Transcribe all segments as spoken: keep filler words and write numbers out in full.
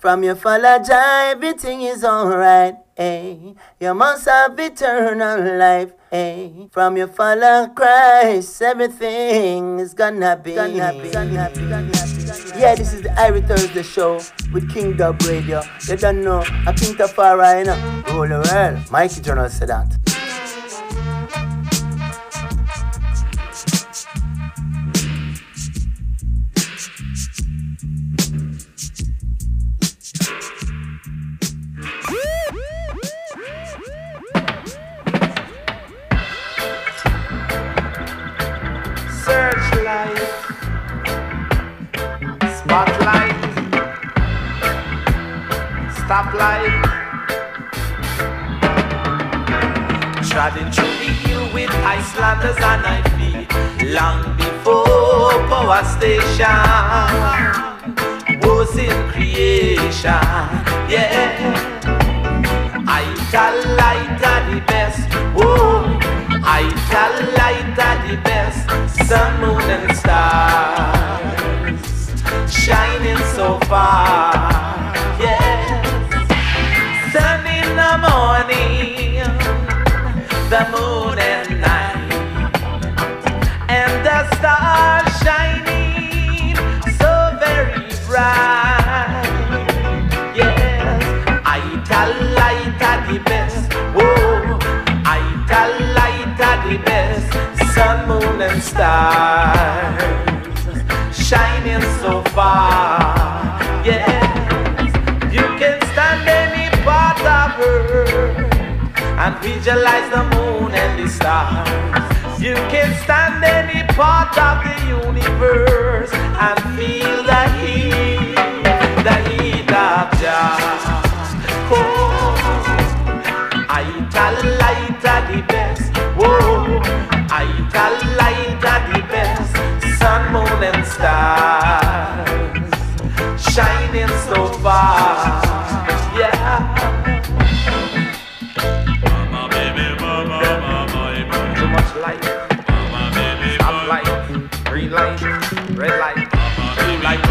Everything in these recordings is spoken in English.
From your follow Jah, everything is alright. Hey, you must have eternal life. Hey, from your follow Christ, everything is gonna be. Gonna be, gonna be, gonna be. Yeah, this is the Irie Thursday show with King Dub Radio. You don't know, I King Tafari, you know. Rule the world. Mikey Journal said that. Searchlight, spotlight, stoplight. Trotting through the hill with Icelanders on my feet, long before power station was in creation. Yeah, I tell light are the best. Whoa, I tell light are the best. Sun, moon, and stars shining so far. Yes, sun in the morning, the moon at night, and the stars shining so very bright. Yes, I tell light are the best. Whoa, I tell light are the best. Sun, moon, and stars shining so far. Yes, you can stand any part of earth and visualize the moon and the stars. You can stand any part of the universe and feel the heat, the heat of Jah. Oh, I tell light are the best. Whoa, I tell light are the best. Sun, moon, and stars shining so far. Yeah. Mama, baby, mama, mama, too much light. Stop light, green light, red light, blue light.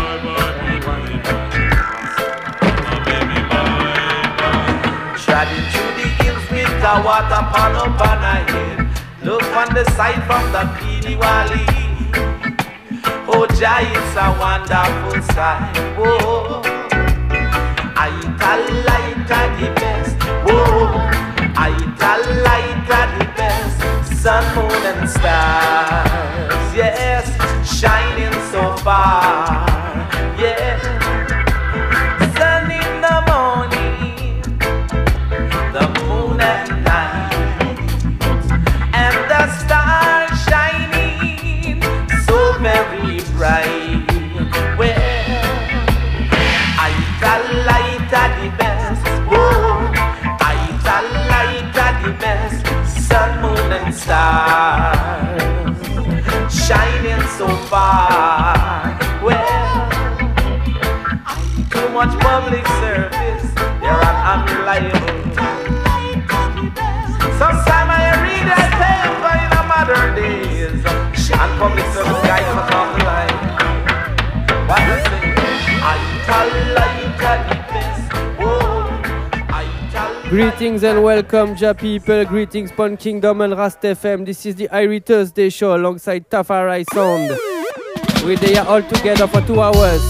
Trotting through the hills with the water pan up on our head. Look on the side from the Pini Valley. Oh, Jah, it's a wonderful sight. Whoa, I tell light are the best. Whoa, I tell light are the best. Sun, moon, and stars. Yes, shining so far. Yeah, sun in the morning, the moon at night, and the stars shining so very bright. Well, I tell light are the best. Whoa, I tell light are the best. Sun, moon, and stars shining so far. Well, too much public service, they're unreliable. Sometimes I read a paper in the modern days, and public service guys on the top line. What I say? I tell light are the best. Whoa, I tell. Greetings and welcome, Jah people. Greetings, Pon Kingdom and Rast F M. This is the Irie Thursday show alongside Tafari Sound. We're there all together for two hours.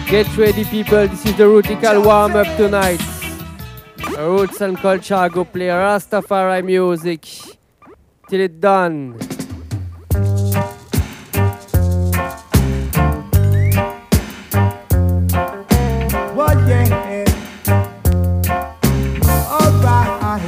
Get ready, people. This is the Rootical warm-up tonight. Roots and culture go play Rastafari music till it's done. Well, yeah. All right.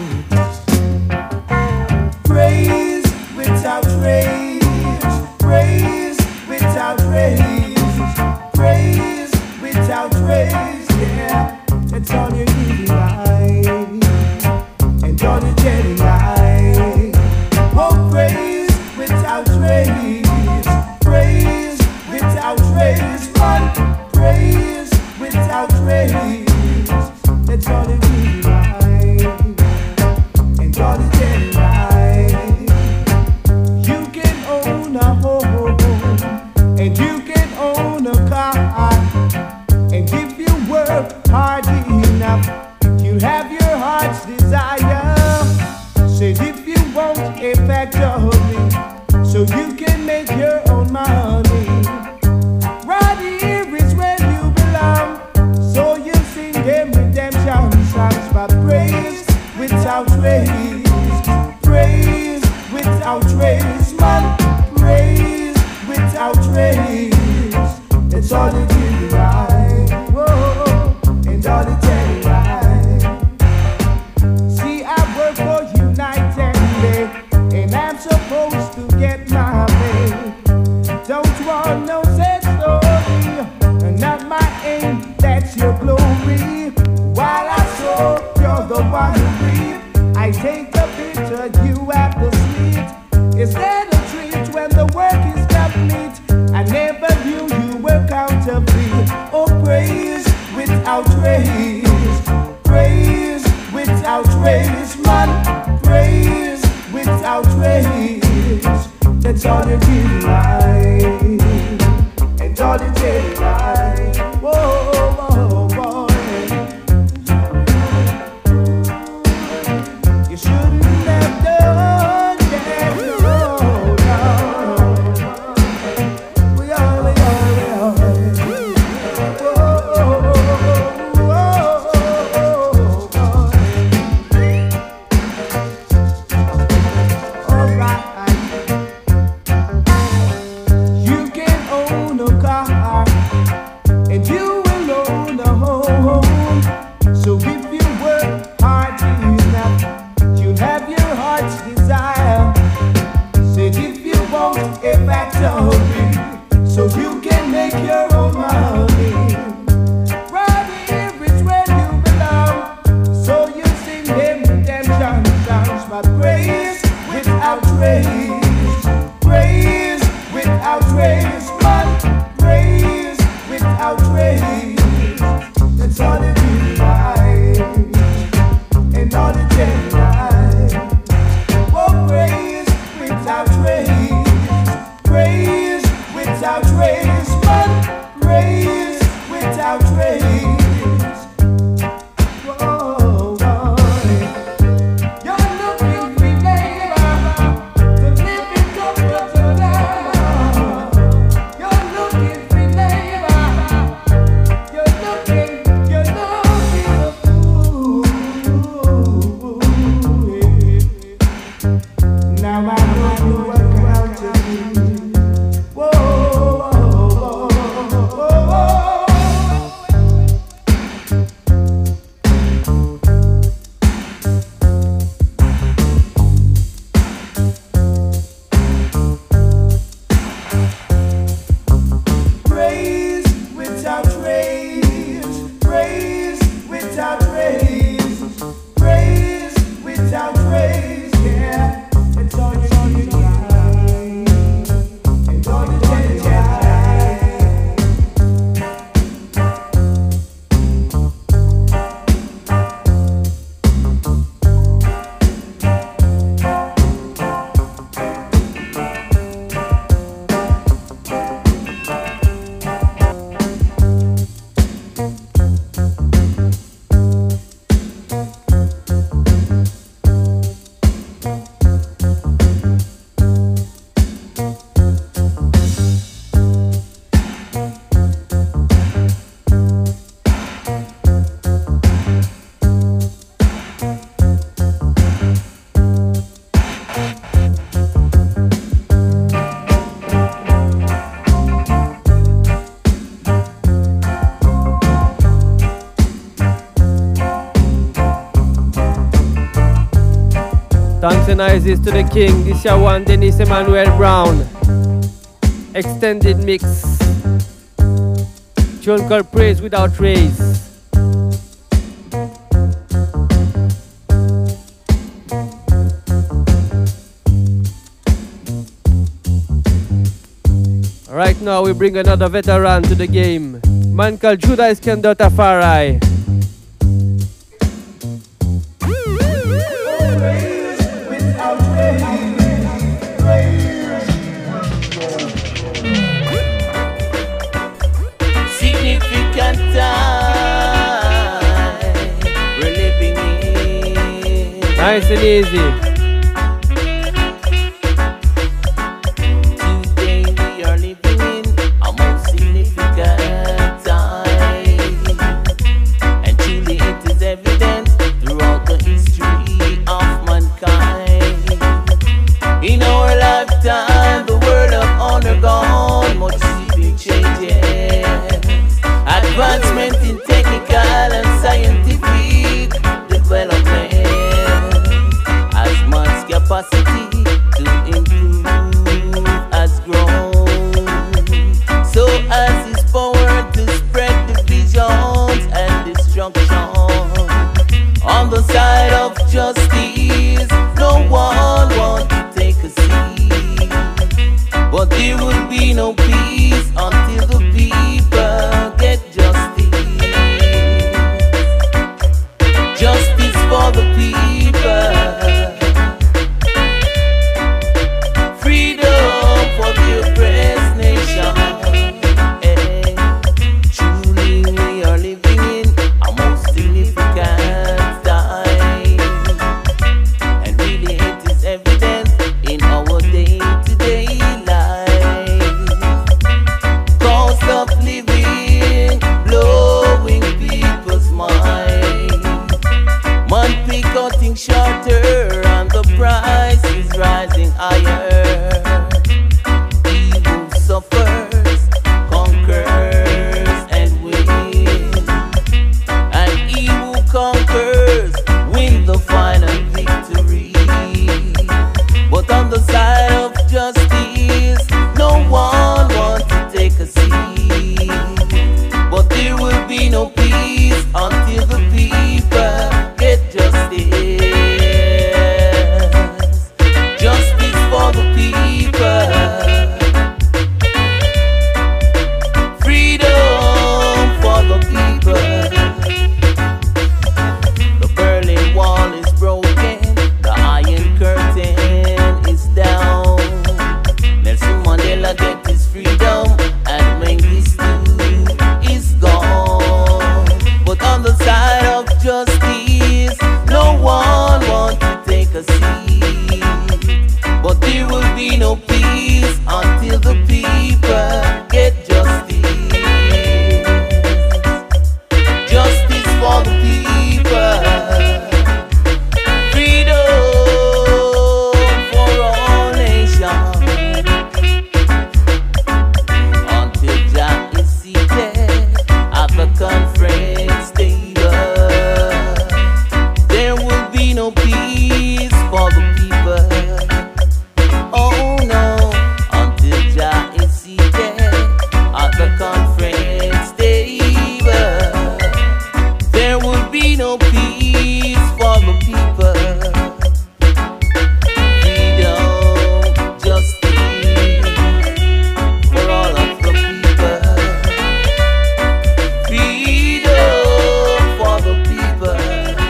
Praise without praise. Praise without praise. Praise without praise. Yeah, that's all you need, right? And all you get, right? Oh, praise without praise. Praise without praise. One praise without praise. That's all you need, right? And all you get, right? You can own a home, and you can own a car, and if you work hard enough, you have your heart's desire. Said if you want a factory, so you can make your own money. Right here is where you belong, so you sing them redemption songs. But praise without praise, praise without praise, man, praise without praise. It's all you do, right? Whoa, and all you tell, right? See, I work for United Way, and I'm supposed to get my pay. Don't want no sad story, not my aim, that's your glory. While I sow, you're the one who reap. I take the bitter, you have the sweet. Is that a treat when the work is complete? I never knew you were counterfeit. Oh, praise without praise, praise without praise, man, praise without praise. That's all you did, right? And all you did, right? Whoa, whoa, boy. You shouldn't have done that, no, no. We are, we are, we are. Whoa, whoa, boy. All right. You can own a car, and you will own a home. So if you work hard enough, you'll have your heart's desire. Said if you want a factory, so you can make your own money. Right here is where you belong, so you sing them redemption songs. But praise without praise, praise without praise, man, praise without praise. That's all you do, right? And all you get, right? Oh, praise without praise, praise without praise, man, praise without praise. Whoa, boy. You're looking for labor to Thanks and Isis to the king. This year one, Dennis Emmanuel Brown. Extended mix. Tune called Praise Without Raise. Right now we bring another veteran to the game. Man called Judah Iskender Tafari. Significant time we're living in. Nice and easy. Advancement in technical and scientific development as man's capacity to improve has grown. So as his power to spread divisions and destruction on the side of justice, no one wants to take a seat. But there will be no peace until the people get justice. Justice for the people. Freedom for the oppressed nation. Hey, truly we are living in a most significant time. And really it is evident in our day-to-day life. Cost of living blowing people's mind. Monthly cutting shorter and the price is rising higher. Evil suffers, conquers and wins. And he who conquers wins the final victory. But on the side of justice, no one wants to take a seat. But there will be no peace until the people get justice. Justice for the people. Freedom for the people. The Berlin Wall is broken. The Iron Curtain is down. Nelson Mandela get his freedom and Mengistu is gone. But on the side of justice, no one wants to take a seat. But there will be no peace until the people get justice. Justice for the people. Freedom for all nations. Until Jah is seated at the conference table, there will be no peace for the people. Oh no, until Jah is seated at the conference table, there will be no peace for the people. Freedom, justice for all of the people. Freedom for the people.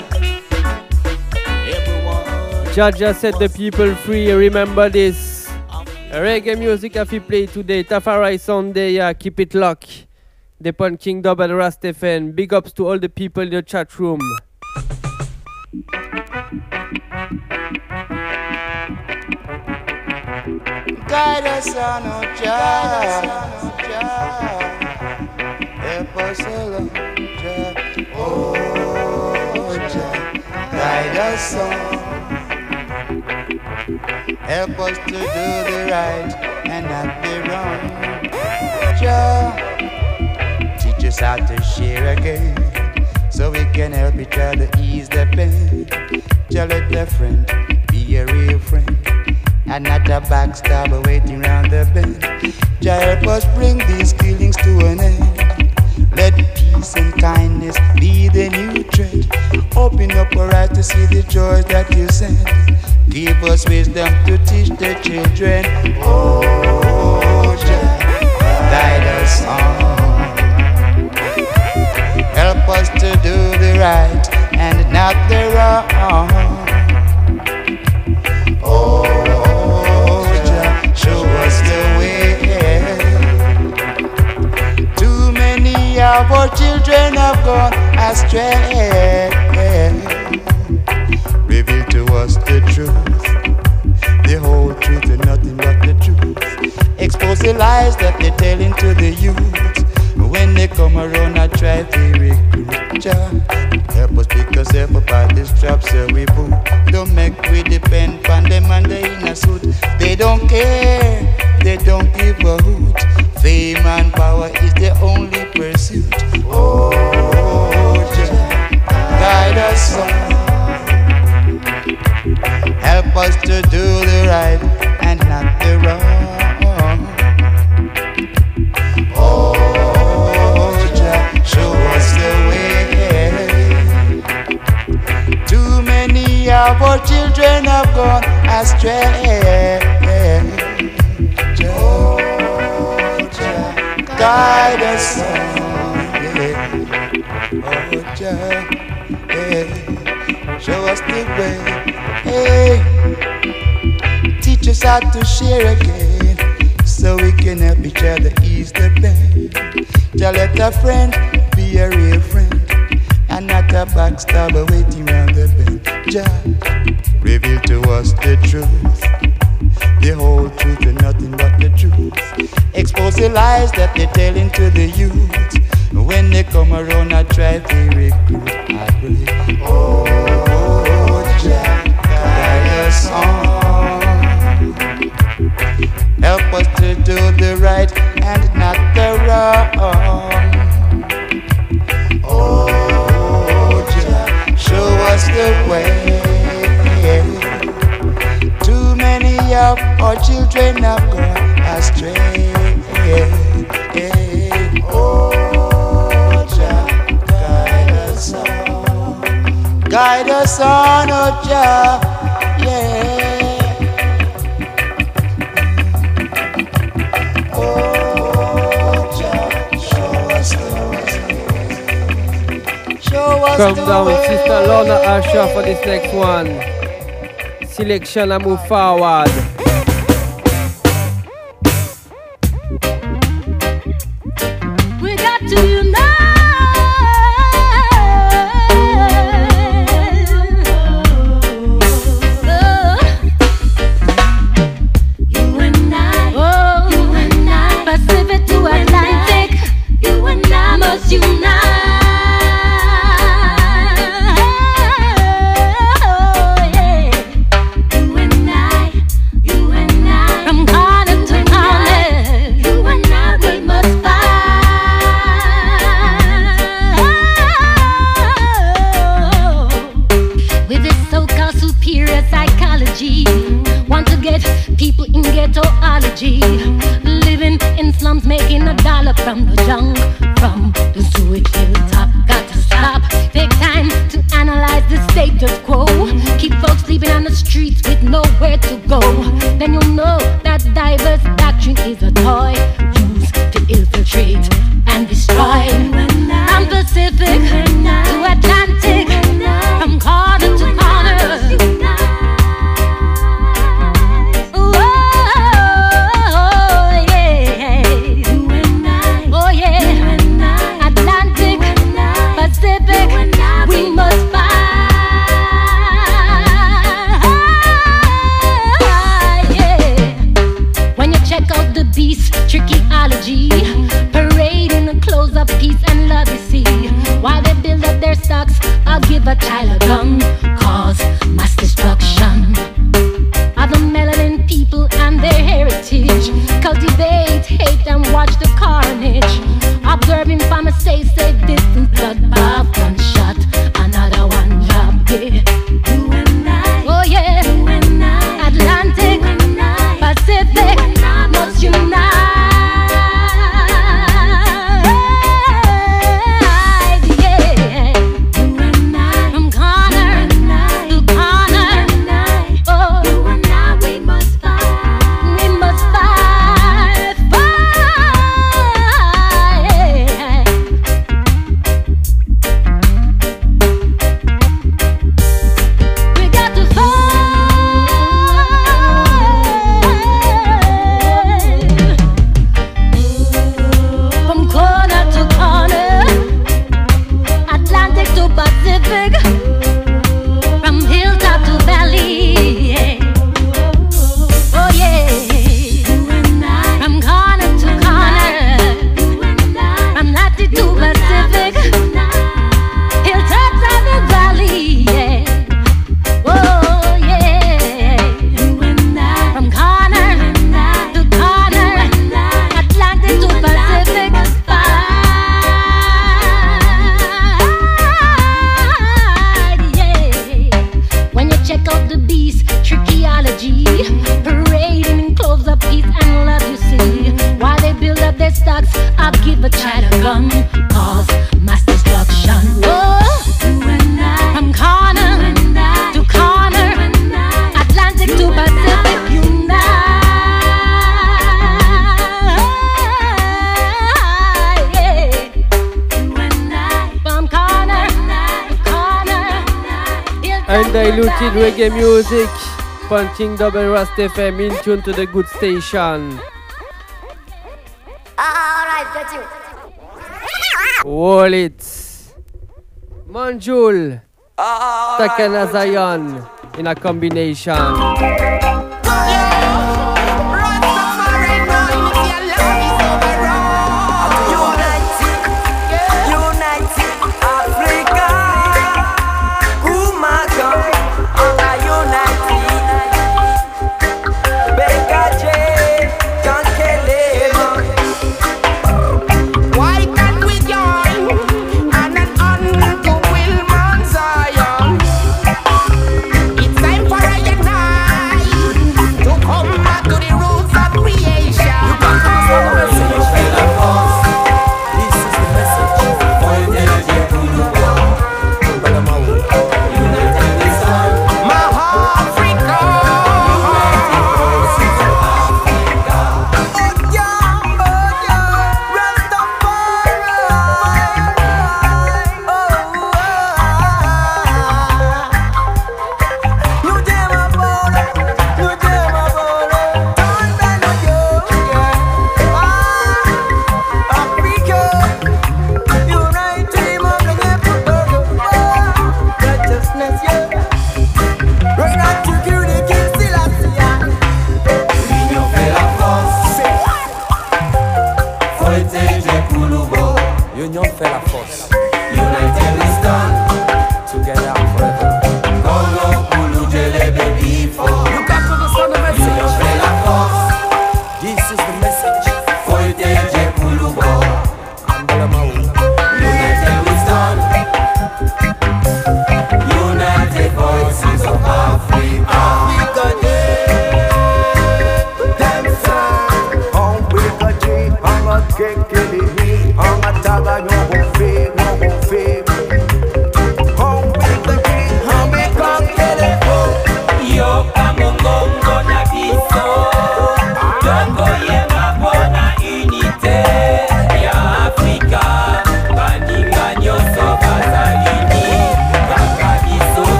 Everyone. Jaja set the people free. Remember this. Reggae music have you play today. Tafari Sunday, yeah, keep it locked. Depon King Double Rast F M. Big ups to all the people in the chat room. Guide us on our job. Help us along, Jah. Oh, Jah. Guide us on. Help us to do the right and not the wrong. Jah. Teach us how to share again, so we can help each other ease the pain. Jah, let the friend be be a real friend, and not a backstabber waiting round the bend. Jah help us bring these killings to an end. Let peace and kindness be the new trend. Open up our eyes to see the joys that you send. Give us wisdom to teach the children. Oh, Jah, guide us on. Help us to do the right and not the wrong. Oh, Jah, show us the way. Too many of our children have gone astray. Reveal to us the truth, the whole truth and nothing but the truth. Expose the lies that they tell into the youth. When they come around, I try to recruit Jah. Help us pick us up by this trap, so we boot. Don't make we depend on them and they in a suit. They don't care, they don't give a hoot. Fame and power is the only pursuit. Oh, Jah, guide us on. Help us to do the right and not the wrong. Oh, Jah, show us the way. Too many of our children have gone astray. Oh, Jah, guide us on. Yeah. Oh, Jah, yeah. Show us the way. Hey, teach us how to share again, so we can help each other ease the pain. Jah, let a friend be a real friend, and not a backstabber waiting round the bend. Jah, reveal to us the truth, the whole truth and nothing but the truth. Expose the lies that they tell into the youth. When they come around, I try to recruit. I pray, oh, Jah, guide us on. Help us to do the right and not the wrong. Oh, Jah, show us the way. Too many of our children have gone astray. Oh, Jah, guide us on. Guide us on, oh Jah, yeah. Oh Jah, show us the way. Show us Come the down, way. Sister Lorna Asha for this next one. Selection and move forward. We got to unite. Living in slums, making a dollar from the junk, from the sewage hilltop. Got to stop. Take time to analyze the status quo. Keep folks sleeping on the streets with nowhere to go. Then you'll know that diverse doctrine is a toy used to infiltrate and destroy. From Pacific to Atlantic, from corner to corner. Trickology, parade in the clothes of peace and love, you see. While they're G, parading in clothes of peace and love, you see. While they build up their stocks, I'll give a child a gun, cause mass destruction. Oh, from corner to corner, Atlantic to Pacific, unite. From corner to corner. Undiluted reggae music, punching double Rust F M in tune to the good station. Alright, that's you. Wallet, Monjul, Takana Zion in a combination. It's time for a unite.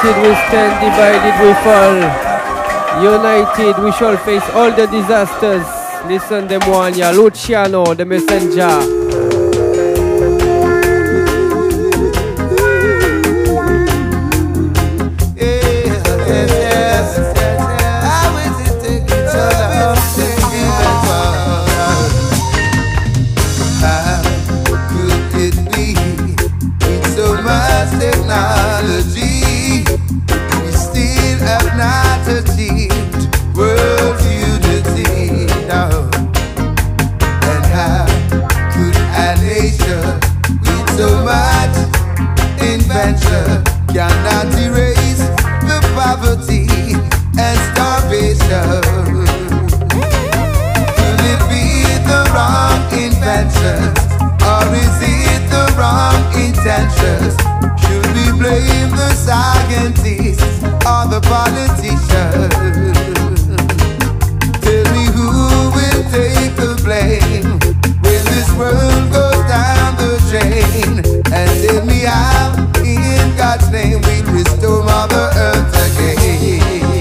United we stand, divided we fall. United we shall face all the disasters. Listen them one, ya Luciano, the messenger. Cannot erase the poverty and starvation. Could it be the wrong inventions, or is it the wrong intentions? Should we blame the scientists or the politicians? Tell me who will take the blame when this world goes down the drain, and tell me how in God's name we'll restore Mother Earth again.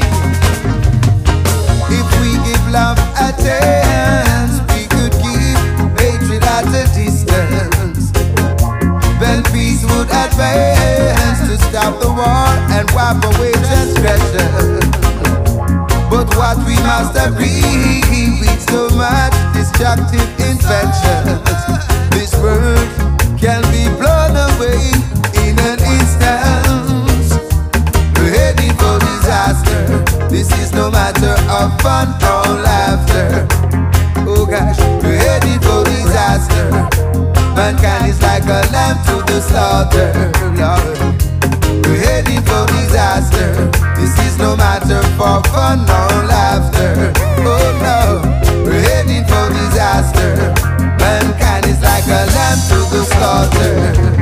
If we give love a chance, we could keep hatred at a distance. Then peace would advance to stop the war and wipe away transgression. But what we must agree, with so much destructive inventions, this world can be blown away in an instance. We're heading for disaster. This is no matter of fun or laughter. Oh gosh, we're heading for disaster. Mankind is like a lamb to the slaughter, Lord. We're heading for disaster. This is no matter for fun or laughter. Oh no, we're heading for disaster. Mankind is like a lamb to the slaughter.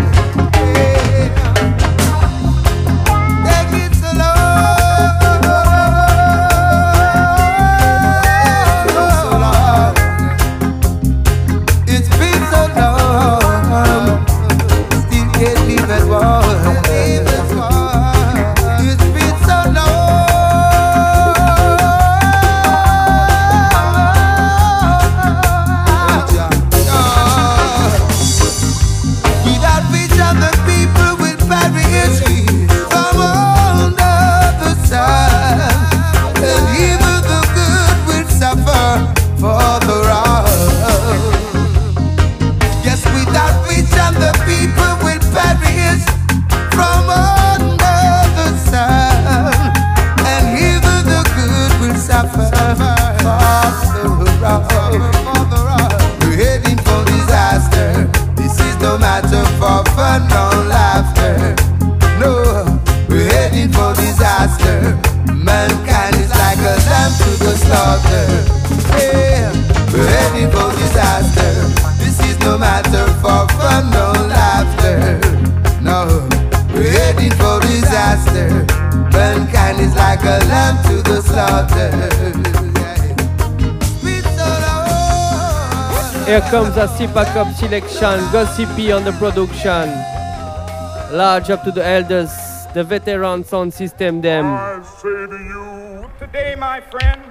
Here comes a Sipa Cup selection, Gossipy on the production. Large up to the elders, the veteran sound system them. I say to you today, my friend,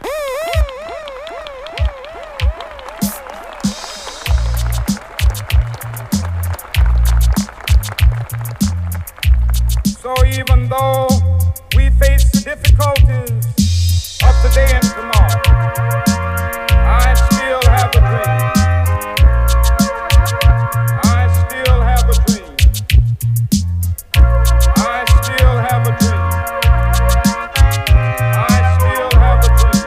so even though we face the difficulties of today and tomorrow, I still have a dream. I still have a dream. I still have a dream. I still have a dream.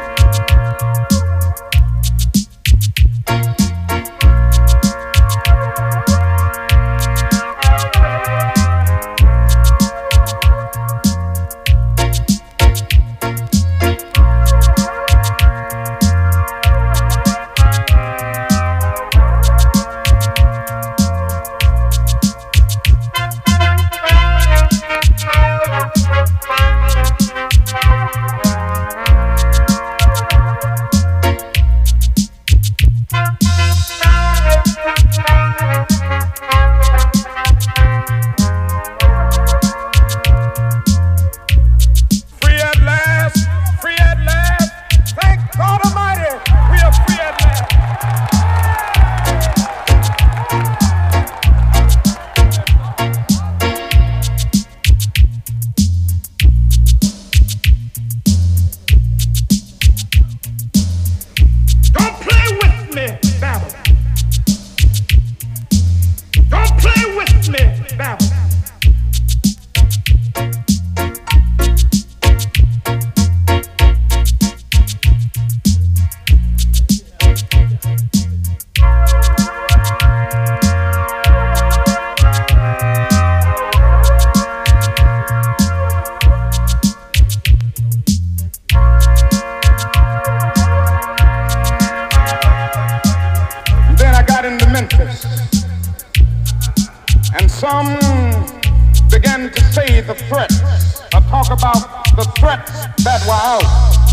some began to say the threats, or talk about the threats that were out,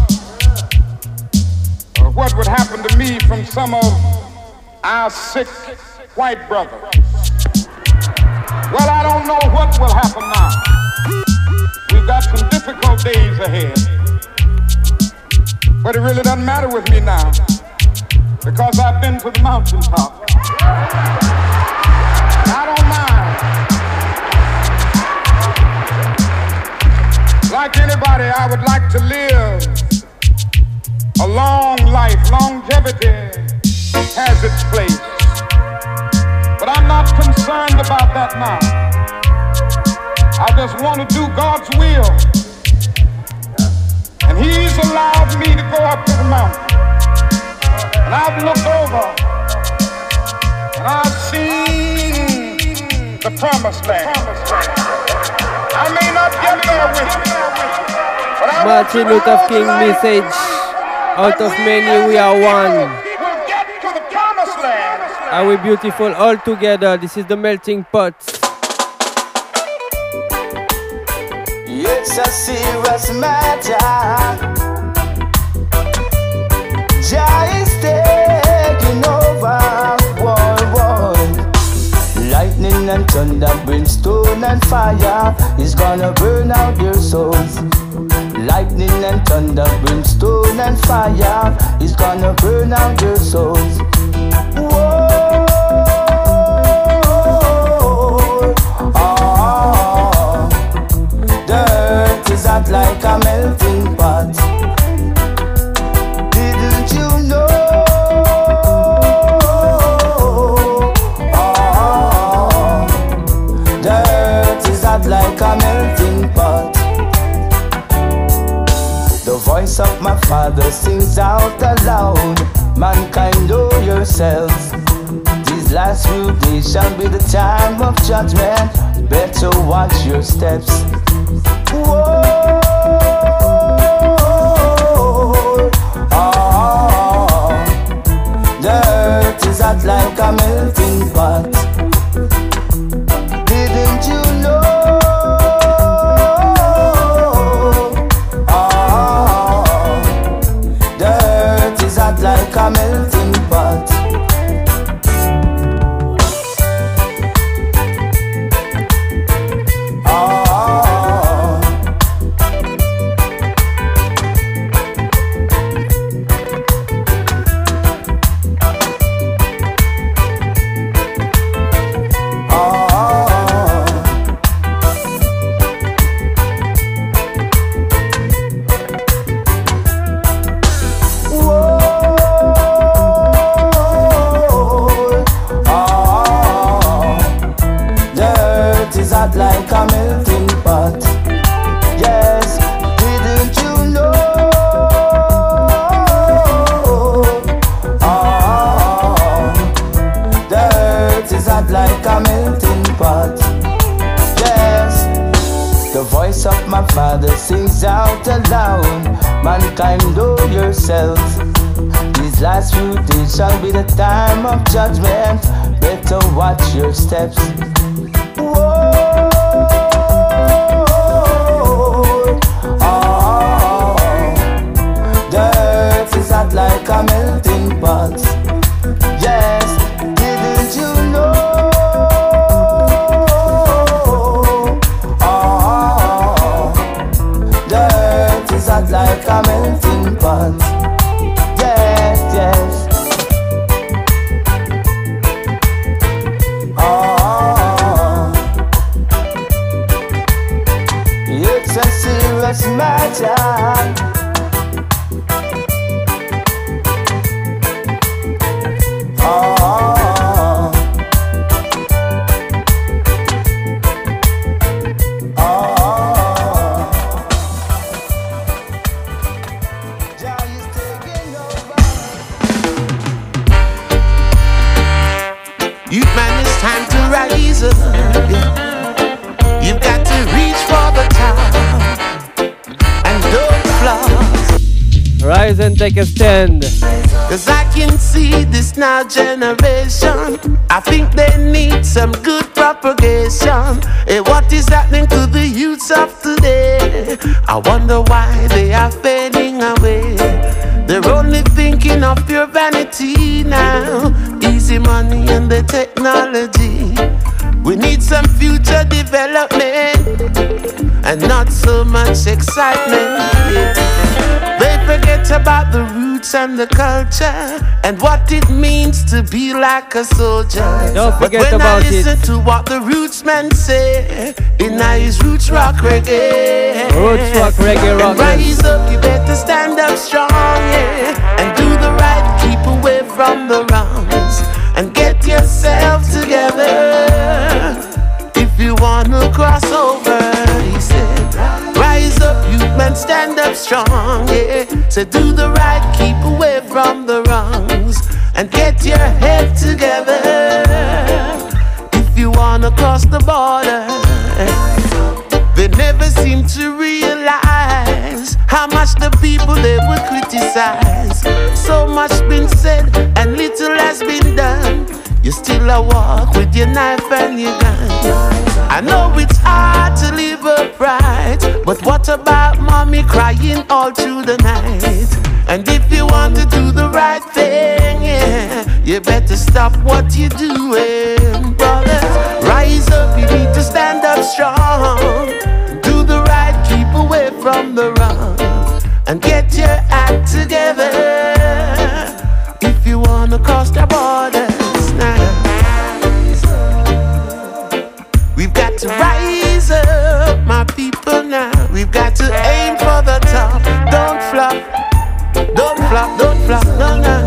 or what would happen to me from some of our sick white brothers. Well, I don't know what will happen now. We've got some difficult days ahead. But it really doesn't matter with me now, because I've been to the mountaintop. I don't mind. Like anybody, I would like to live a long life. Longevity has its place. But I'm not concerned about that now. I just want to do God's will. And He's allowed me to go up to the mountain. And I've looked over and I've seen the promised land. I may not get there with you, but I Martin Luther King message. Out of many we are one. We'll get to the promised land. Are we beautiful all together? This is the melting pot. It's a serious matter. Jah is taking over. War, war. Lightning and thunder, brimstone and fire is gonna burn out your souls. Lightning and thunder, brimstone and fire is gonna burn out your souls. Whoa. Hot like a melting pot. Didn't you know? Oh, dirt is hot like a melting pot. The voice of my Father sings out aloud. Mankind, know yourselves. These last few days shall be the time of judgment. Better watch your steps. Whoa, oh, dirt is hot like a melting pot. Didn't you know? Oh, dirt is hot like a melting pot. Like a melting pot. Yes, didn't you know? Oh, dirt is hot like a melting pot. Yes, the voice of my Father sings out aloud. Mankind, know yourselves. These last few days shall be the time of judgment. Better watch your steps. Like a melting pot. Yes, didn't you know? Oh, dirt is hot like a melting pot. Yes, yes. Oh, it's a serious matter. You've got to reach for the top and don't flop. Rise and take a stand. Cause I can see this now generation, I think they need some good propagation. Hey, what is happening to the youths of today? I wonder why they are fading away. They're only thinking of pure vanity now, easy money and the technology. We need some future development and not so much excitement. They forget about the roots and the culture and what it means to be like a soldier. Don't forget but when about I listen it. to what the roots men say, in his roots rock reggae. Roots rock reggae rock. And rise up, you better stand up strong, yeah, and do the right, keep away from the wrongs, and get yourself together. If you wanna cross over, he said, rise up, you men, stand up strong, yeah. So do the right, keep away from the wrongs, and get your head together. If you wanna cross the border, they never seem to realize how much the people they would criticize. So much been said and little has been done. You still a walk with your knife and your gun. I know it's hard to live upright, but what about mommy crying all through the night? And if you want to do the right thing, yeah, you better stop what you're doing, brothers. Rise up, you need to stand up strong. Do the right, keep away from the wrong, and get your act together. If you wanna cross the borders now, we've got to rise up, my people now. We've got to aim for the top. Don't flop, don't flop, don't flop, no, no.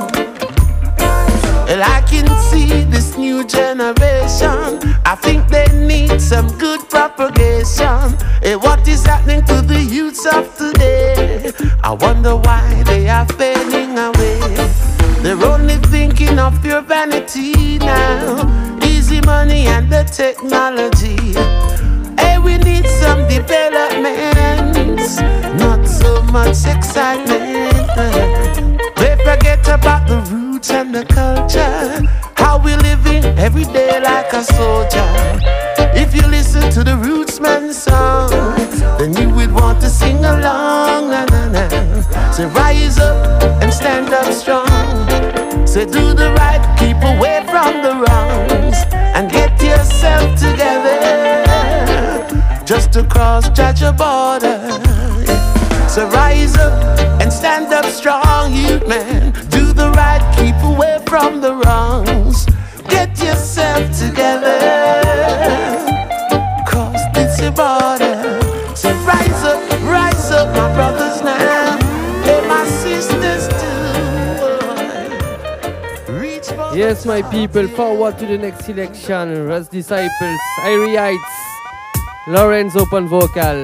Well, I can see this new generation, I think they need some good propagation. Hey, what is happening to the youths of today? I wonder why they are fading away. They're only thinking of pure vanity now, easy money and the technology. Hey, we need some developments, not so much excitement. They forget about the roots and the culture, how we living every day like a soldier. If you listen to the Rootsman song, then you would want to sing along. Na, na, na. So rise up and stand up strong. So do the right, keep away from the wrongs, and get yourself together just to cross judge a border. So rise up and stand up strong, you man. Do the right, keep away from the wrongs, get yourself together, cross this border. So rise up, rise up, my brothers now, and my sisters too. Reach for Yes, my people, forward to the next selection. Rust Disciples, Irie Heights, Lawrence open vocal.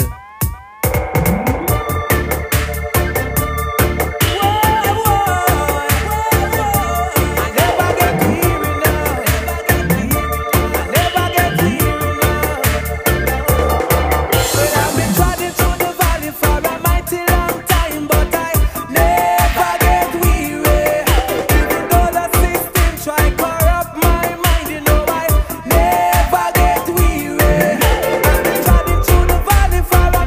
For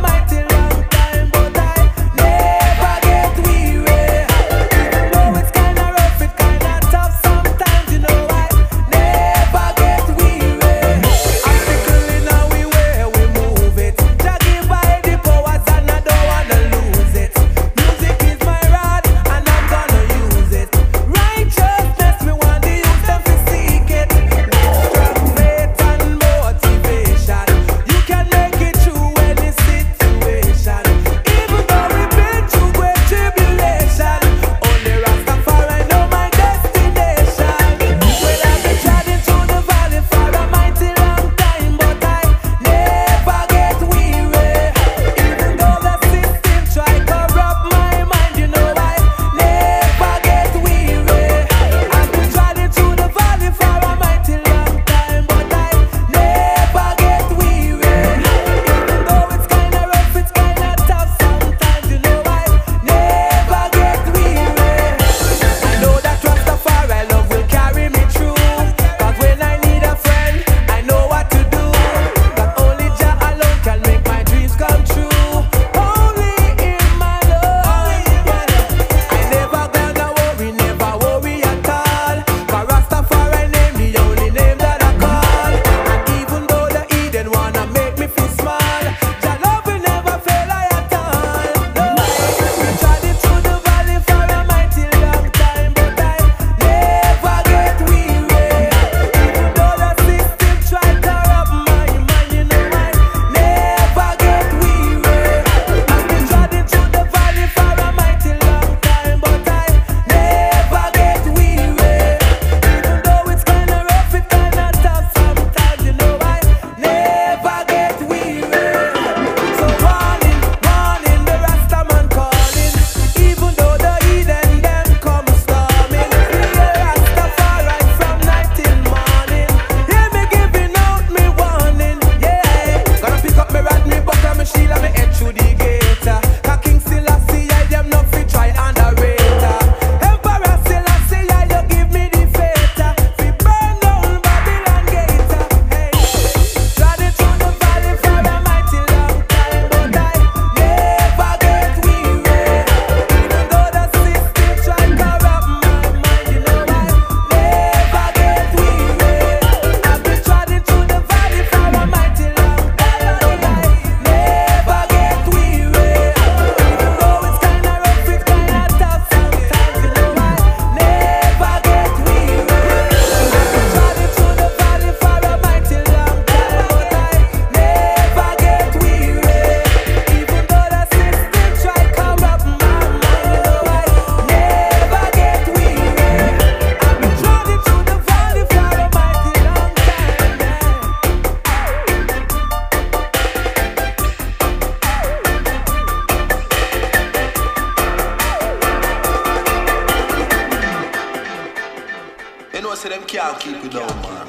say them can't keep it down, man.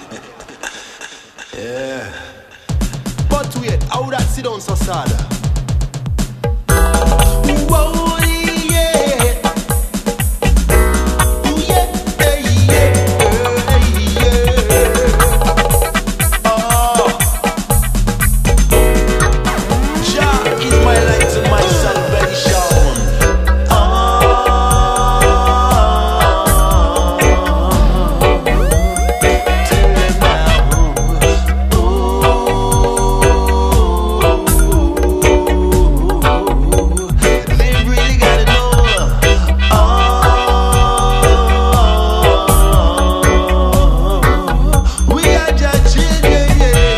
Yeah. But wait, how would that sit down so sad? Whoa, yeah. Ooh, yeah, yeah, yeah, yeah. Oh. Jah is my light and my salvation. Oh. Tell them now. They really gotta know. Oh. We are Jah children, yeah.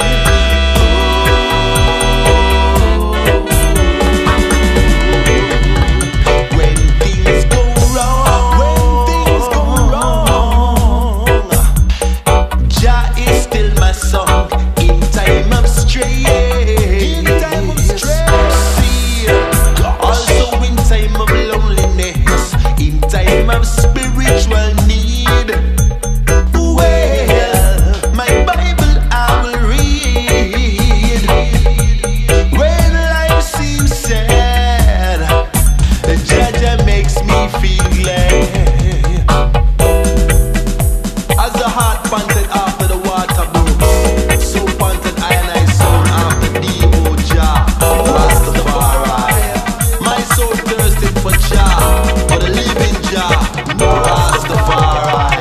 When things go wrong, when things go wrong, Jah is still my song in time of strain. In time of strain. See, also in time of loneliness, in time of spiritual need. Well, my Bible I will read. When life seems sad, Jah Jah makes me feel glad. As the heart panted after the water brooks, so panted I and I soul after thee, O Jah, Rastafari. My soul thirsted for Jah, for the living Jah, Rastafari.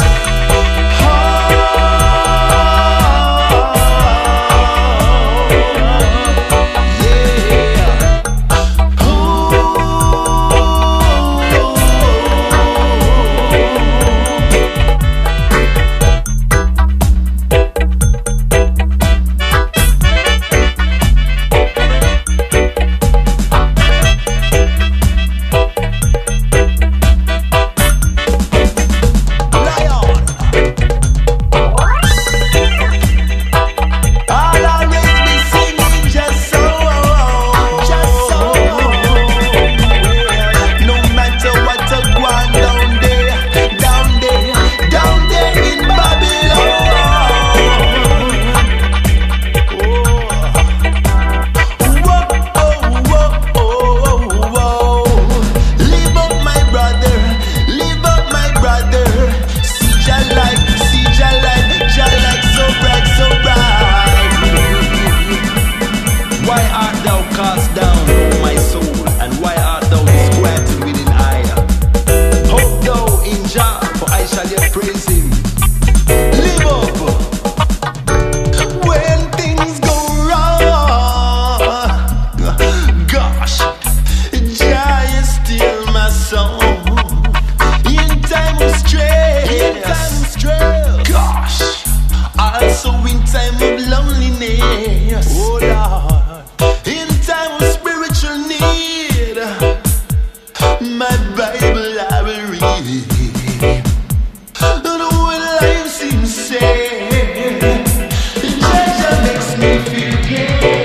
I'll always be singing just so, just so. No matter what I go on down there, down there, down there in Babylon. Whoa, oh, whoa, oh, whoa. Live up, my brother, live up, my brother. See Jah light, see Jah light, Jah light so bright, so bright. Why art thou cast down, O my soul, and why art thou disquieted within I? Hope thou in Jah, for I shall yet praise him. Live up when things go wrong. Gosh, Jah is still my song. In time of stress, in time of stress. Gosh, also in time of loneliness. Oh Lord, in time of spiritual need, my Bible I will read. And when life seems sad, Jah Jah makes me feel good.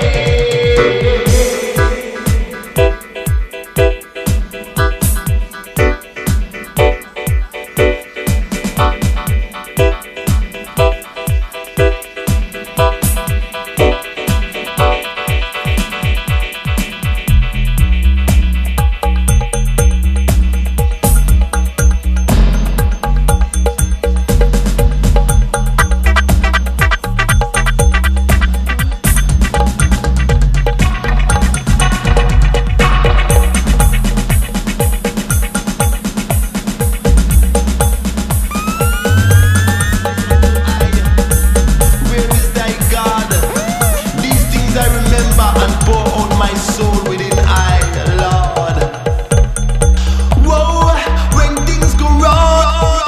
Where is thy God? These things I remember and pour out my soul within I, Lord. Whoa, when things go wrong.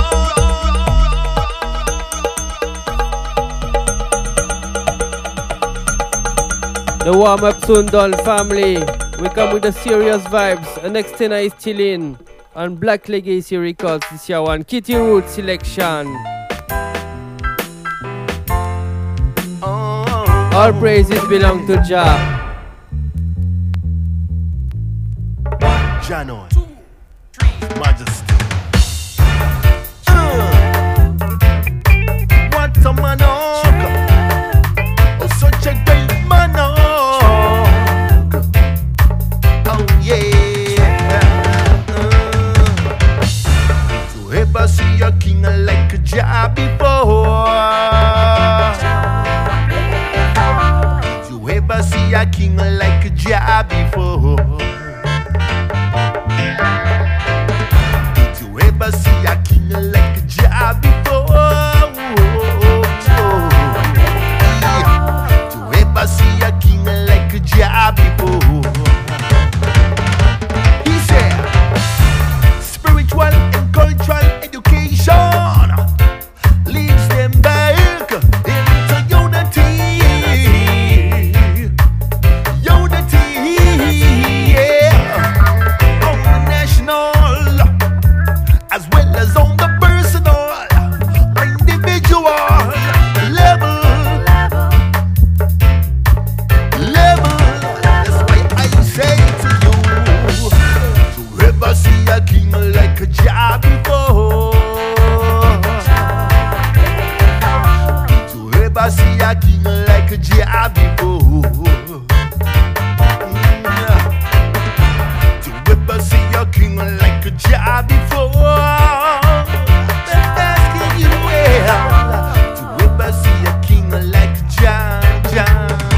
The warm up soon done, family. We come with the serious vibes. The next thing is chilling on Black Legacy Records. This year one Kitty Root selection. All praises belong to Jah. Jah know it. Majesty. Uh. a monarch. Oh, such a great monarch. Oh, yeah. To ever see a king like a Jah before? Did you ever see a king like a Jah before? Did you ever see a king like a Jah before? Did you ever see a king like a Jah before? He said, spiritual and cultural education leads them back into unity. Unity, yeah. On the national as well as on the personal, individual level. Level. That's why I say to you, to ever see a king like a Jah before? To ever see a king like a Jah before? To ever see a king like a Jah before? I'm asking you, well, to ever see a king like Jah, Jah?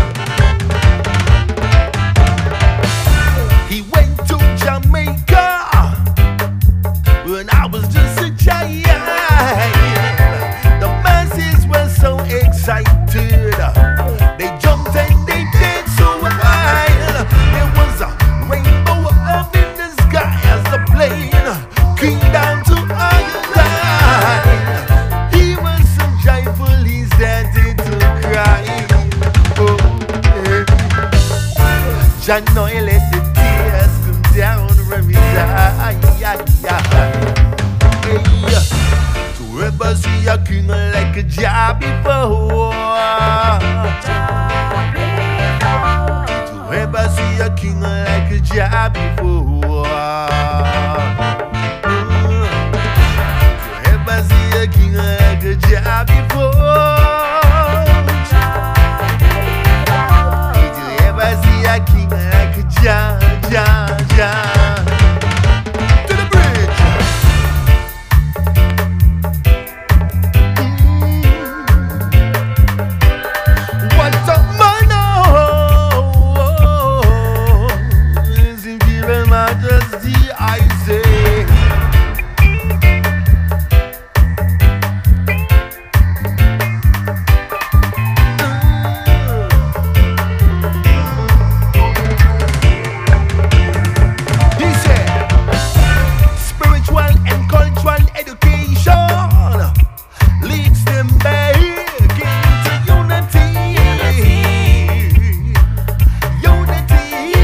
He went to Jamaica when I was just a child. The masses were so excited. They jumped and they danced so wild. There was a rainbow up in the sky as the plane came down to Ireland. He was so joyful he started to cry. Oh, yeah. Jah know he let the tears come down from his eye. Hey, to ever see a king like a Jah before? To ever see a king like a Jah before? To ever see a king like a Jah before? Did you ever see a king like a Jah, Jah, Jah? To the bridge. What a monarch! His imperial majesty, I say. He said, spiritual and cultural education leads them back into unity. Unity,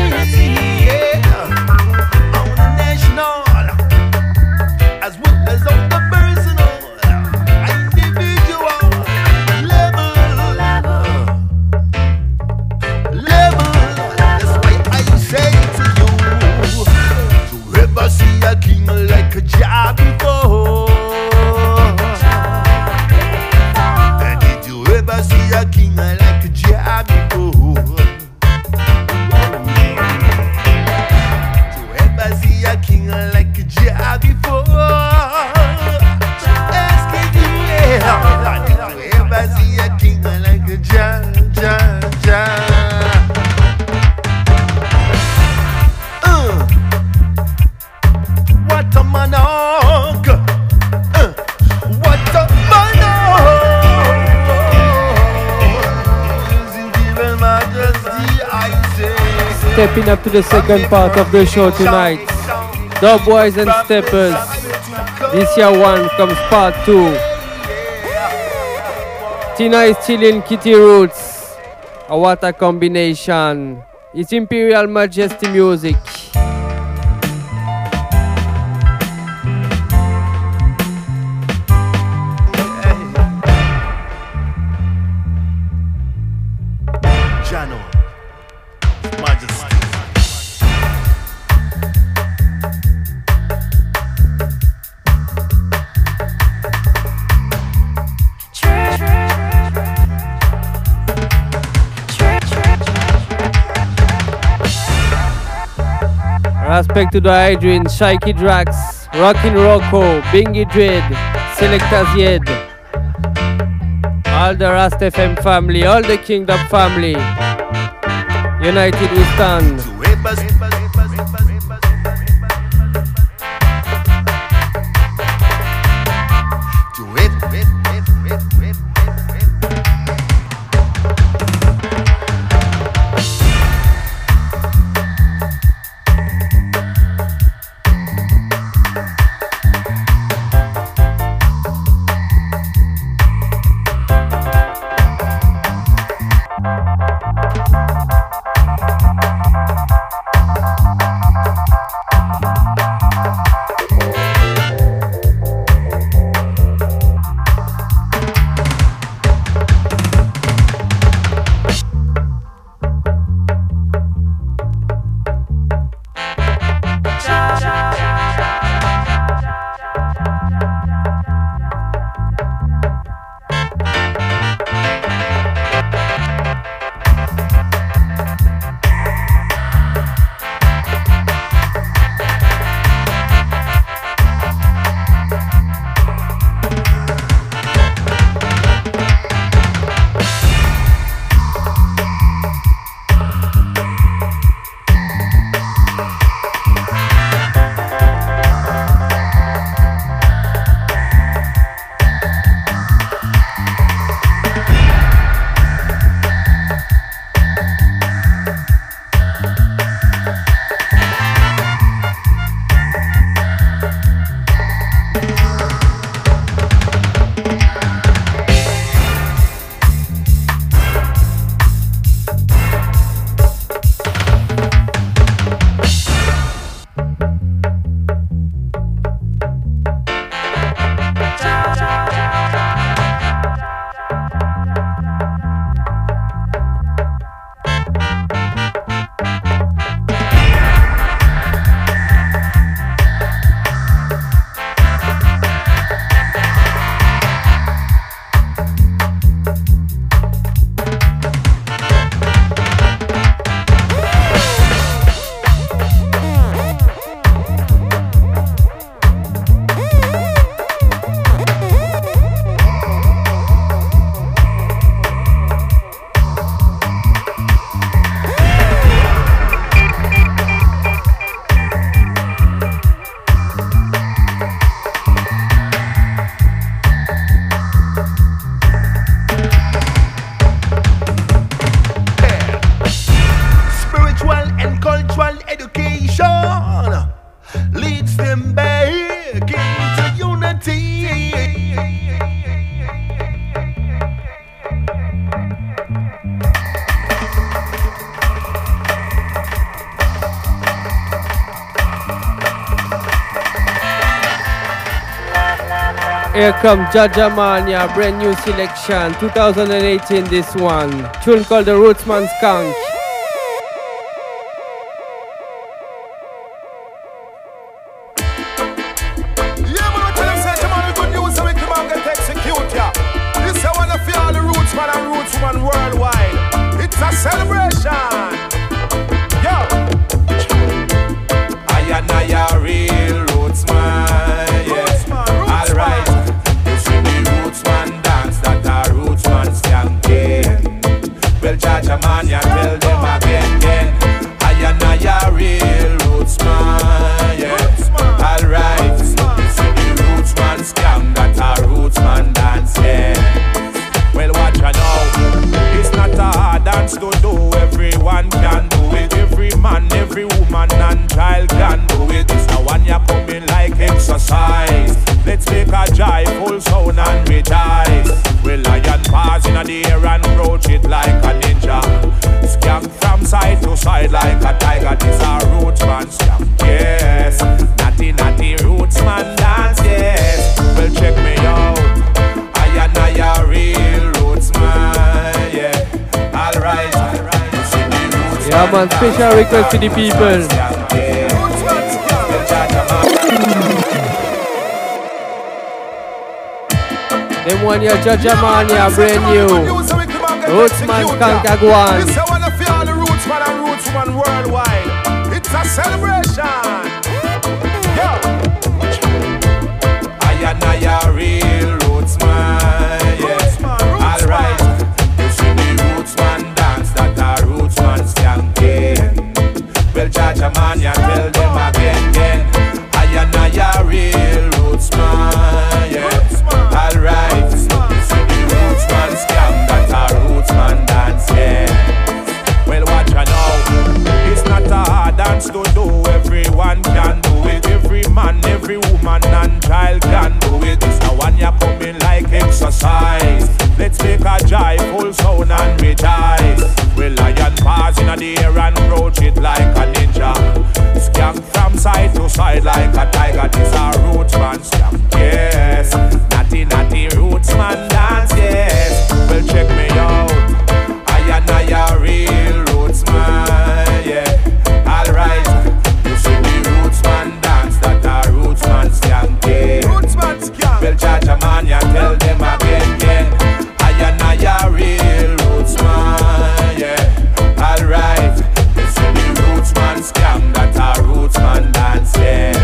yeah. On the national as well as on the personal, individual level. Level. That's why I say to you, to ever see a king like a Jah before? And did you ever see a king like a Jah before? To ever see a king like a Jah before? Asking you, yeah. Did you ever see a king like a Jah, Jah, Jah? Uh, what a monarch! Uh, what a monarch! His imperial majesty, I say. Stepping up to the second part of the show tonight. Dub Boys and Steppers. This year one comes part two. Tina is chilling Kitty Roots. A what a combination. It's Imperial Majesty music. Jano, Majesty. Treasure Respect to the Adrian, Shaiki Drax, Rockin' Rocco, Bingy Dread, Selecta Zied, all the Rast F M family, all the Kingdom family. United we stand. Here comes Jaja Mania, brand new selection, two thousand eighteen this one. Tune called the Rootsman Skunk. Special request to the people. Them one year Jaja Mania, brand new. Rootsman Skunk Agwan. This is one of all the Rootsman and Rootsman worldwide. It's It's a celebration. Yo. I and I are real roots man. Yeah. Alright. You see the roots man dance that a roots man skanking. Well, Jaja man, ya tell them again, again. I and I are real roots man. Yeah. Alright. You see the roots man scam that a roots man dance. Yeah. Well, watch ya now. It's not a hard dance to do. Everyone can do it. Every man, every woman and child can do it. It's the one you coming like exercise. Let's make a joyful sound and rejoice. Well, lion pass in the air and approach it like a ninja. Skank from side to side like a tiger. This a roots man skank, yes. Natty natty roots man dance, yes. Well, check me out. I and I are real roots man, yeah. Alright. You see the roots man dance that a roots man skank, yeah. Roots man skank. Well, Jaja man, ya tell them again, again. I and I are real roots man, yeah. Alright. You see the roots man scam that a roots man dance, yeah.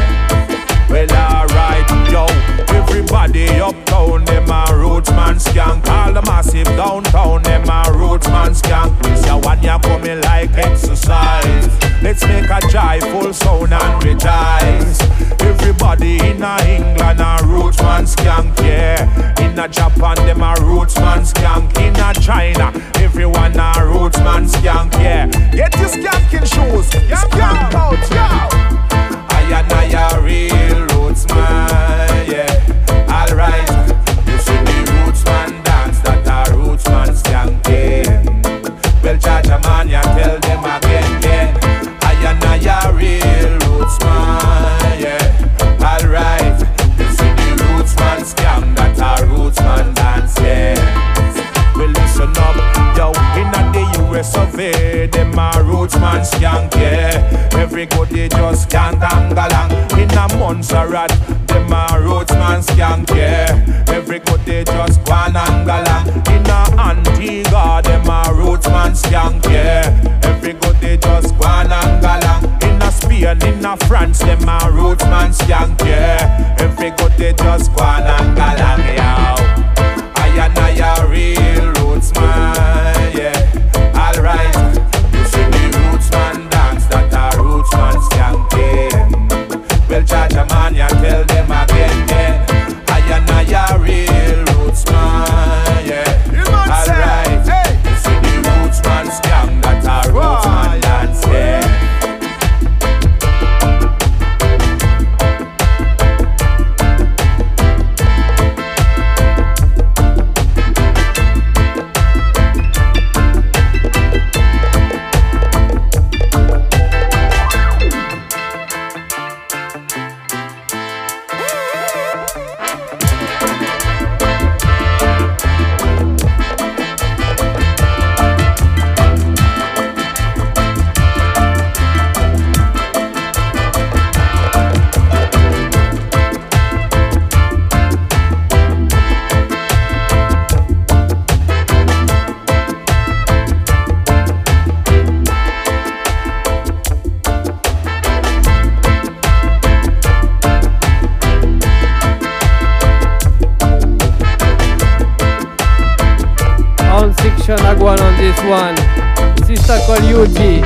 Well, alright, yo. Everybody uptown, them a roots man skank. All the massive downtown, them a roots man skank. This ya one ya coming like exercise. Let's make a joyful sound and rejoice. Everybody in a England a roots man skank, yeah. In a Japan, them a roots man skank. In a China, everyone a roots man skank, yeah. Get your skanking shoes, skank out, yo. I and I are real roots man, yeah. Alright, you see the roots man dance that a roots man skanking. Well, Jaja man, ya tell them again, again. I and I are real roots man, yeah. Alright, you see the roots man scam that a roots man dance, yeah. Well, listen up, yo, in a the U S of A, them a roots man skank, yeah. Every good they just can't angalang. In a Montserrat, them a roots man skank, yeah. Every good they just gwan angalang. In a Antigua, them a roots man skank, yeah. Every good they just gwan angalang. In a Spain, in a France, them a roots man skank, yeah. Every good they just gwan angalang, yo. I and I are real roots man, yeah. Alright, you see the roots man dance that a roots man skanking. Well, Jaja man, ya tell them again, again. I and I are real roots man, yeah. Alright, hey. You see the roots man scam that a roots man dance, yeah. I go on this one. Sister called U G.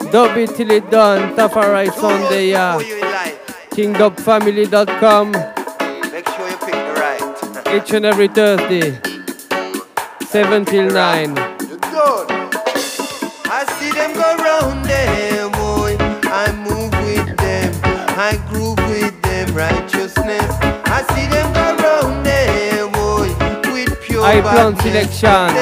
Dub it till it done. Tafari Sunday, yeah. king dog family dot com. Make sure you pick the right. Each and every Thursday, seven till nine. You're good. I see them go round there, boy. I move with them. I groove with them. Righteousness. I see them go round there, boy. With pure I plant selection.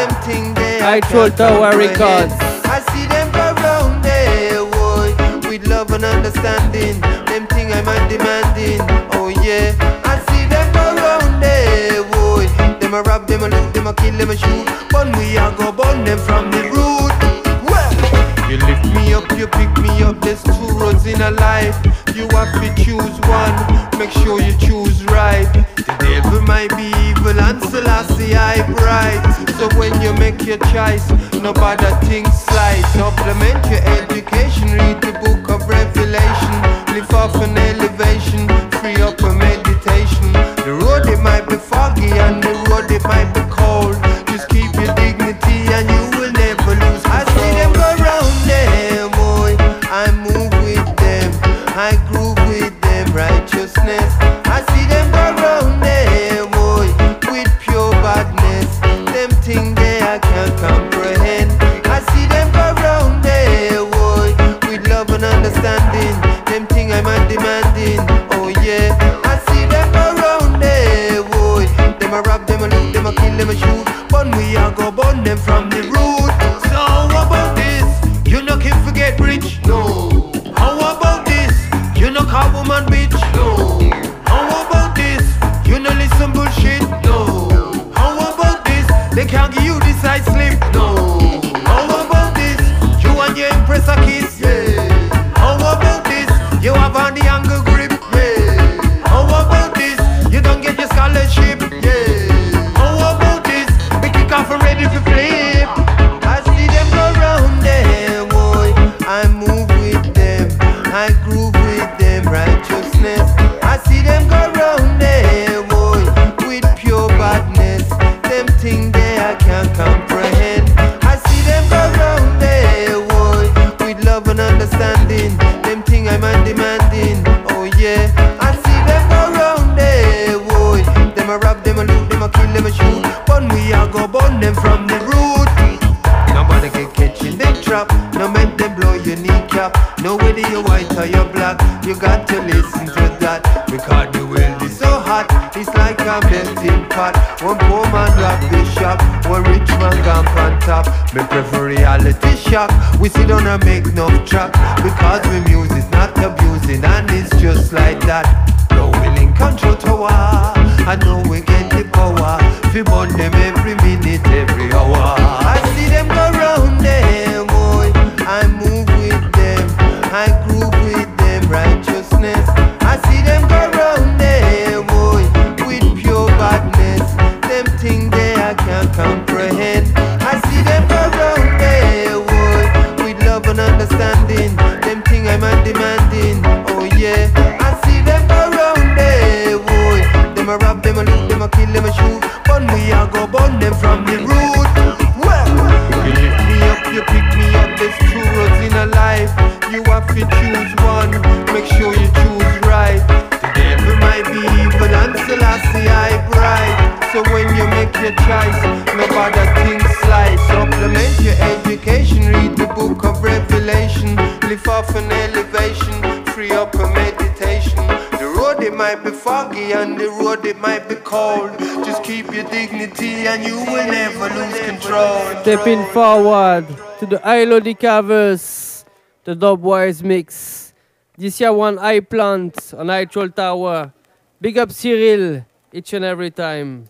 I troll tower records. I see them go round there, boy. With love and understanding. Them thing I'm demanding. Oh yeah. I see them go round there, boy. Them a rob, them a loot, them a kill, them a shoot. But we a go burn them from the root. Well, you lift me up, you pick me up. There's two roads in a life. You have to choose one. Make sure you choose right. The devil might be evil and Selassie I bright. So when you make your choice, no bother think slide. Supplement your education, read the book of Revelation. Lift off an elevation, free up a meditation. The road it might be foggy and the road it might be cold. Just keep your dignity and you will never lose control. I see them go round there, boy. I move with them, I groove with them. Righteousness. I see them go round there, boy, with pure badness. Them thing there I can't comprehend. I see them go round there, boy, with love and understanding. Them thing I'm demanding. Oh yeah. I see them go round there, boy. Them a rob, them a loot, them a kill, them a shoot. But we are go burn them from the root. So how about this? You no can forget rich. No. How about this? You no call woman bitch. No. How about this? You no listen bullshit. No. How about this? They can't give you this side slip. No. How about this? You and your impress a kiss. Yeah. How about this? You have on the angle grip. Yeah. How about this? You don't get your scholarship. Yeah. How about this? We kick off and ready for flip. I see them go round there, boy. I move with them. I groove with them. Righteousness. I see them go round there, boy, with pure badness. Them thing there I can't comprehend. I see them go round there, boy, with love and understanding. Them thing I'm demanding. Oh yeah. I see them go round there, boy. Them a rob, them a loot, them a kill, them a shoot. But we a go burn them from the root. Nobody can catch in the trap. No make them blow your kneecap. No whether you're white or you're black. You got to listen to that. Because the world is so hot. It's like a melting pot. One poor man rob the shop. One rich man gone on top. Me prefer reality shock. We sit down and make no track. Because we music not abusing. And it's just like that. No willing control tower. I know we get the power. We burn them every minute, every hour. I see them go round there, boy. I move with them. I groove with them. Righteousness. I see them go round there, boy, with pure badness. Them thing there I can't comprehend. I see them go round there, boy, with love and understanding. Them thing I'm demanding. Oh yeah. I see them go round there, boy. Them a rob, them a loot, them a kill, them a shoot. But we a go burn them from the root. Well, you lift me up, you pick me up. There's two roads in a life. You have to choose one. Make sure you choose right. The devil might be evil and Selassie I bright. So when you make your choice, no bother think slide. Supplement your education, read the book of Revelation. Lift off an elevation, free up a meditation. The road it might be foggy and the road it might be cold. Just keep your dignity and you will never lose control. Stepping forward to the I L O D covers, the Dubwise mix. This year one I plant on I Troll Tower. Big up Cyril each and every time.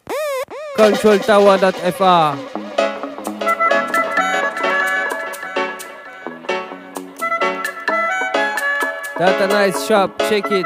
control tower dot F R. That's a nice shop, check it.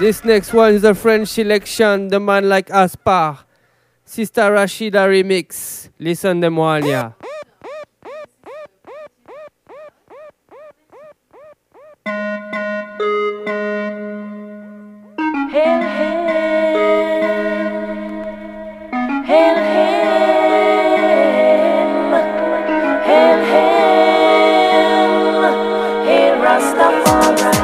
This next one is a French selection, The Man Like Aspar. Sister Rashida remix. Listen them one, yeah. Hail, hail, hail, hail, hail, hail, hail, Rastafari.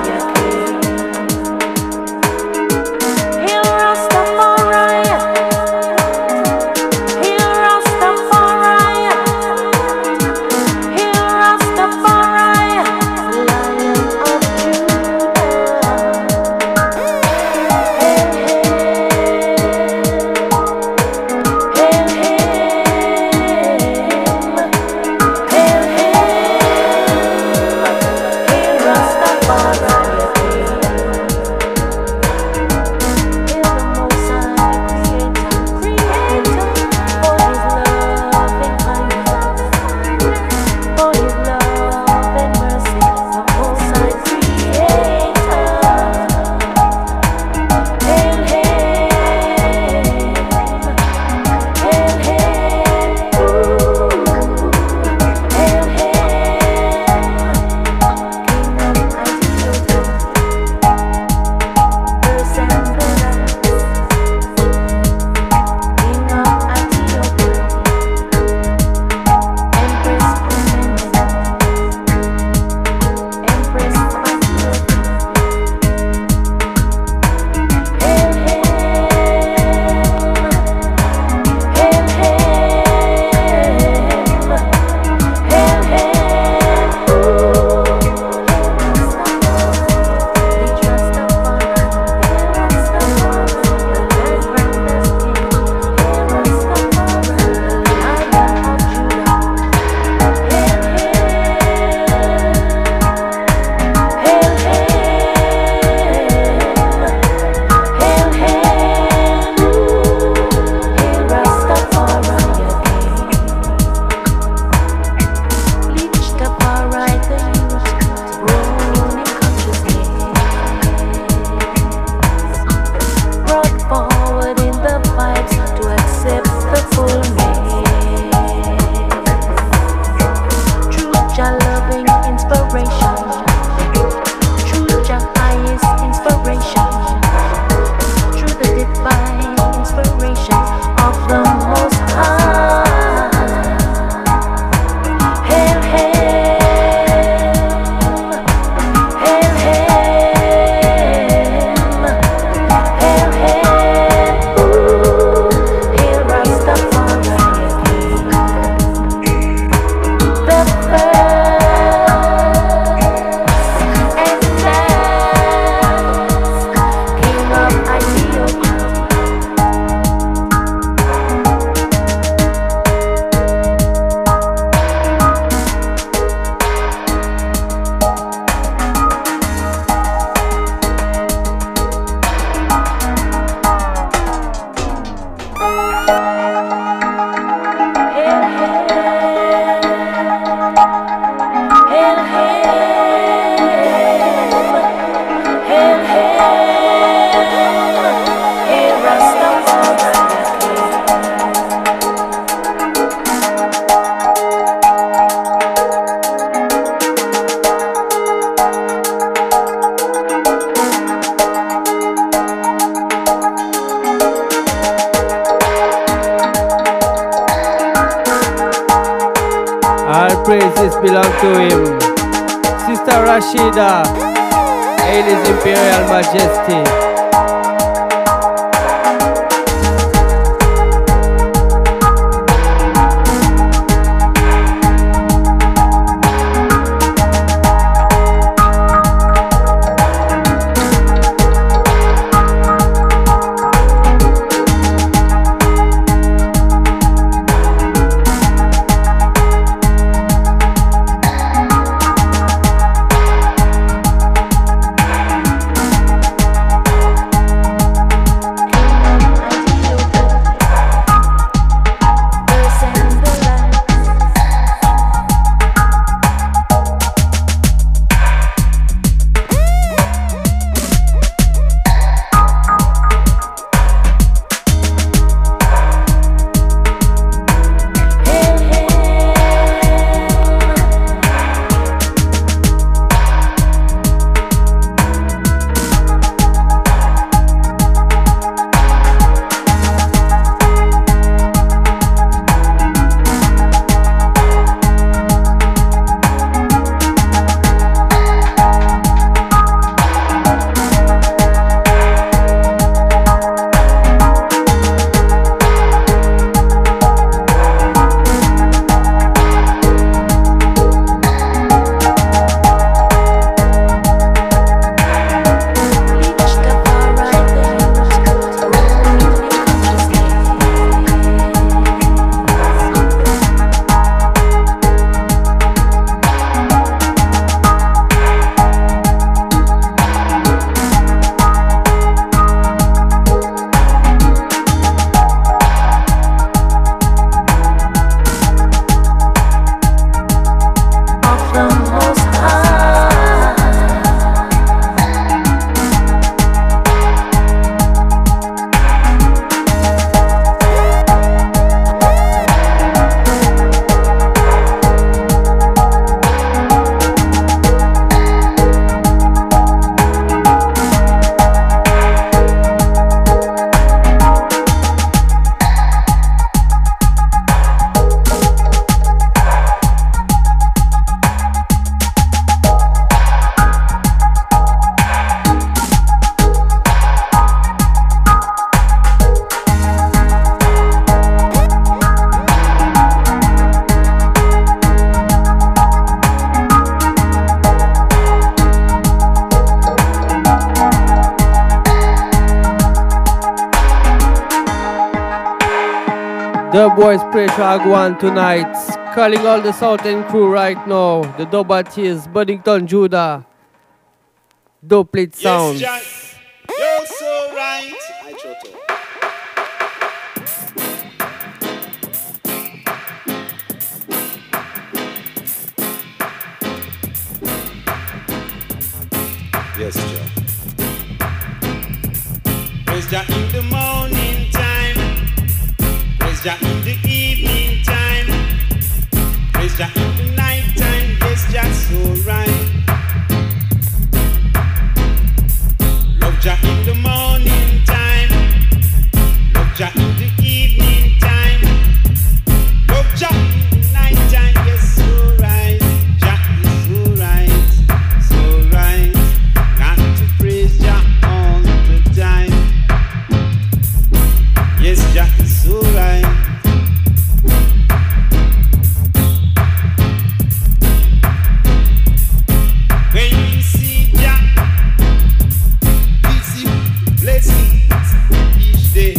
Praises belong to him. Sister Rashida, hail His Imperial Majesty. The boys pressure I go on tonight. Calling all the Southern crew right now. The Double T's, Buddington Judah. Dope plate sounds. Yes, Jack. You're so right. I Choto. Yes, Jack. Praise Jah in the morning time. Praise Jah in the evening time. Praise Jah in the night time. Yes, Jah, so right. Love Jah in the morning time. Love Jah in the evening time. Love Jah in the night time. Yes, so right. Jah is so right. So right. Got to praise Jah all the time. Yes, Jah is so right. When you see Jah, busy blessings each day.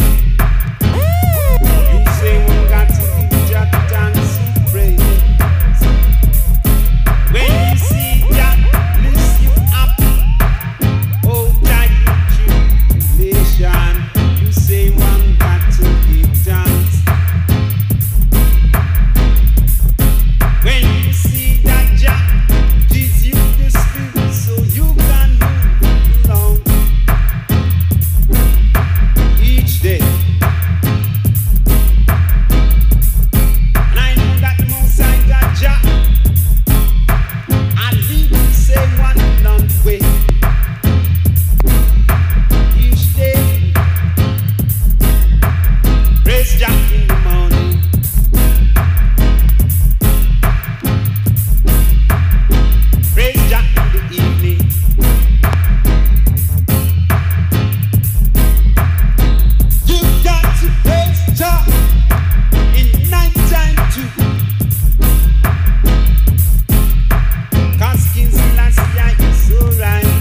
You say we got to give Jah thanks and praise. When you see Jah lift you up, oh that tribulation, you say one got to give thanks. When you see that Jah gives you the spirit so you can move along each day. And I know that the Most High God Jah, I lead you say one long way each day. Praise Jah in the morning. Praise Jah in the evening. You got to praise Jah in night time too. 'Cause King Selassie is so right.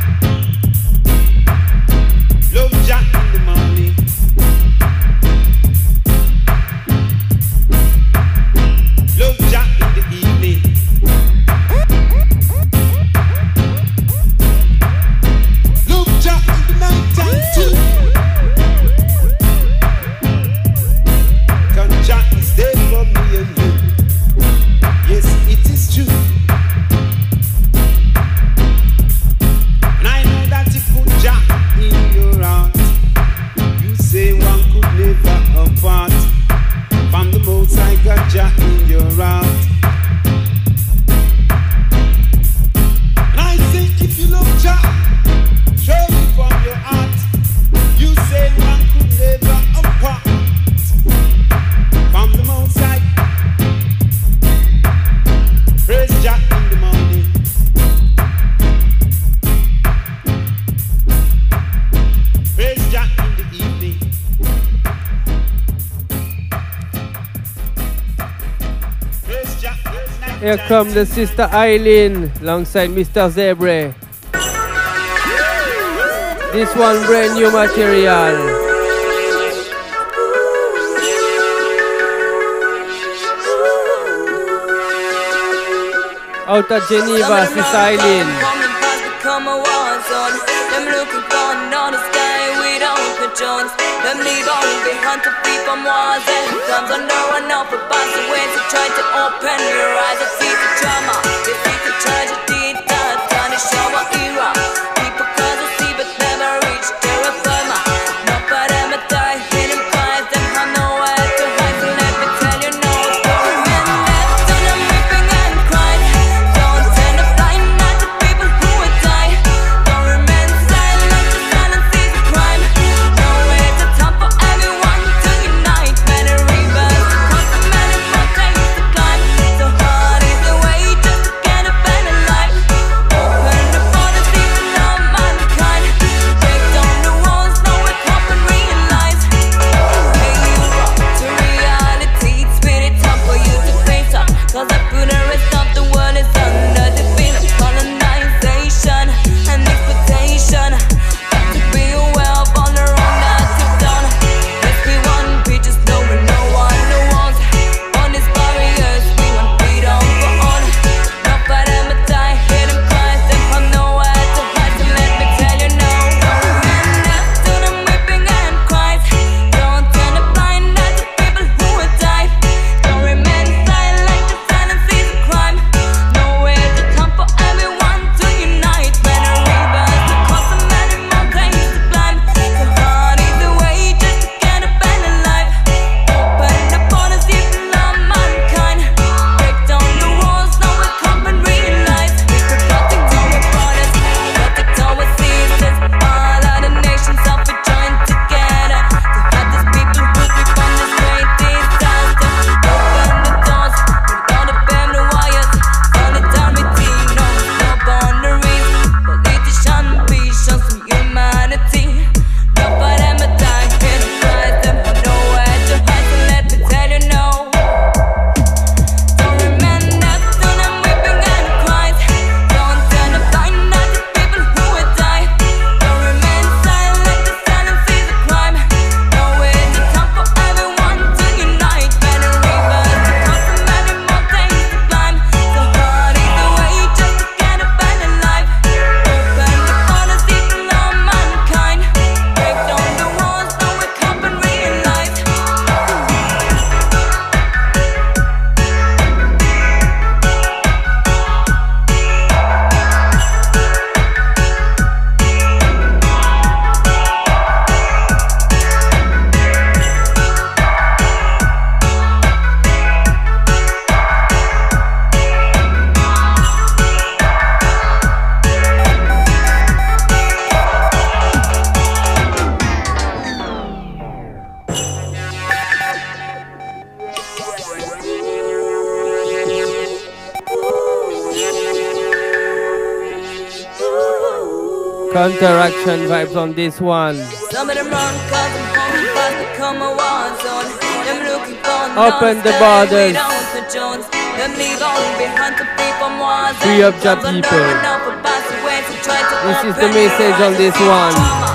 Love Jah in the morning. Love Jah in the evening. Love Jah in the night time too. 'Cause Jah is there for me and you. Yes, it is true. And I know that you put Jah in your heart. You say one could never apart from the Most High God Jah in your heart. And I say if you love Jah, surely from your heart, you say one could never apart from the Most High. Praise Jah in the morning. Praise Jah in the evening. Praise Jah in the night. Here come the sister Eileen alongside Mister Zebre. This one brand new material. Out of Geneva, Sister Eileen. Coming past become a war zone. Them looking for another sky without controls. Them leave all behind to be from wars and comes under one up a pass away to try to open your eyes and see the drama. They see the tragedy that done the shower era. People cause a see but never reach terra firma. Not for them a die, hidden fight them have nowhere to hide. So let me tell you no story. Men left and I'm weeping and crying. Don't turn a blind eye to people who would die. Don't remain silent, the silence is a crime. No way to time for everyone to unite. Many rivers to cross and many mountains to climb. So hard is the way just to get a better life. Open the borders even now. Counteraction vibes on this one. Some of them run cause I'm hungry, fast become a war zone. Them looking for Open the borders. Them leave all behind to free from wars. Free up your people. This is the message on this one.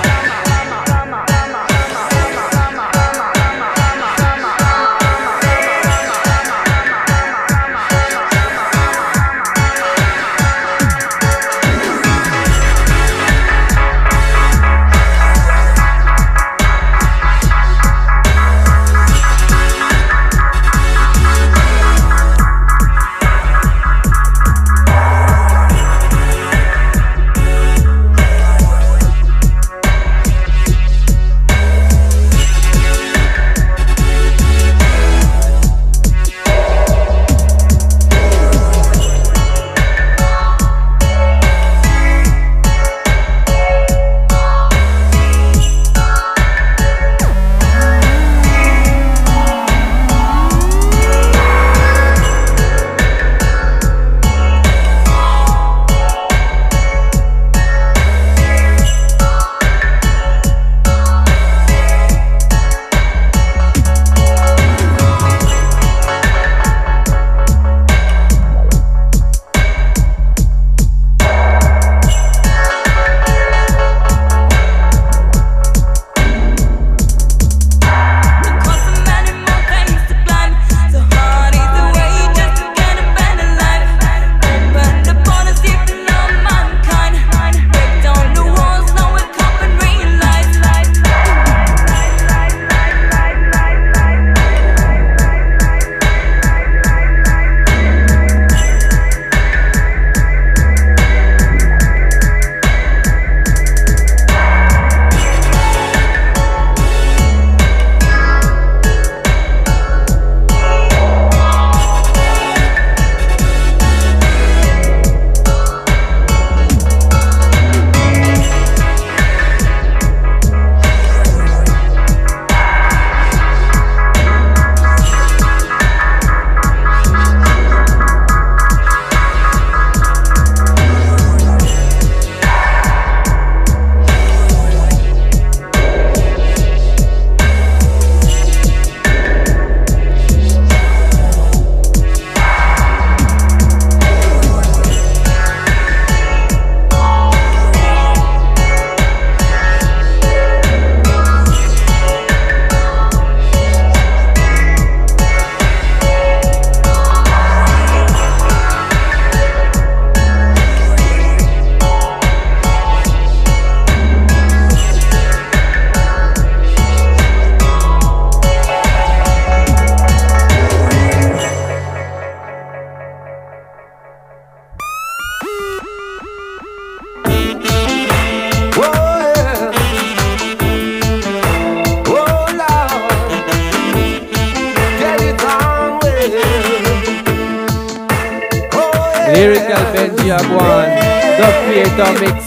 Lyrical Benji Agwan, The Creator Mix.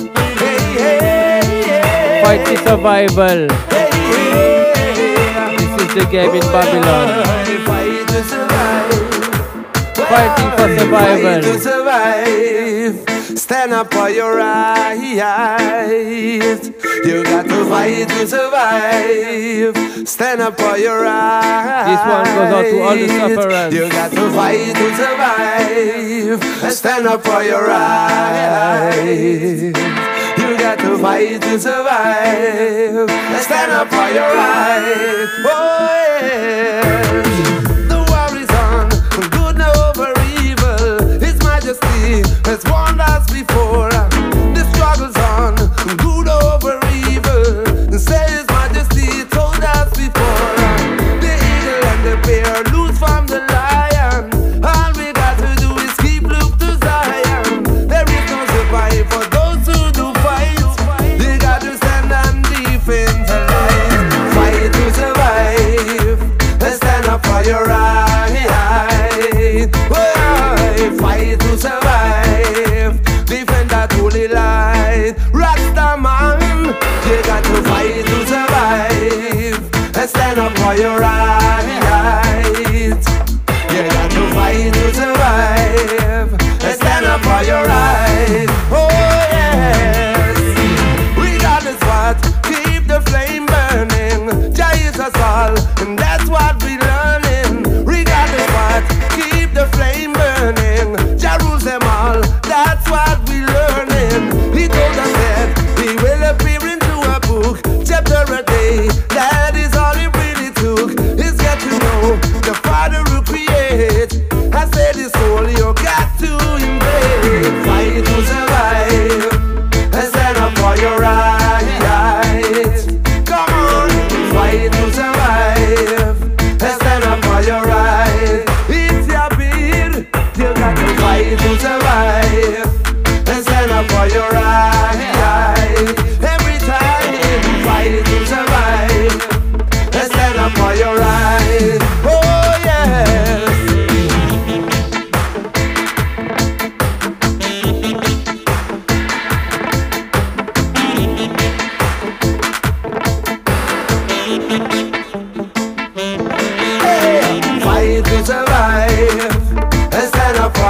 Fight for survival. This is the game in Babylon. Fighting for survival. Stand up for your right. You got to fight to survive. Stand up for your right. This one goes out to all the sufferers. You got to fight to survive. Stand up for your right. You got to fight to survive. Stand up for your right. Oh yeah. The war is on. Good now over evil. His Majesty has warned us before. The struggle's on. Good over evil. Say His Majesty told us before. The eagle and the bear loose from the lion. All we got to do is keep look to Zion. There is no survival for those who do fight. You got to stand and defend the light. Fight to survive. Stand up for your right. Fight to survive. Defend that holy light. Rasta man, you got to fight to survive. Stand up for your right. You got to fight to survive. Stand up for your right. Oh yes.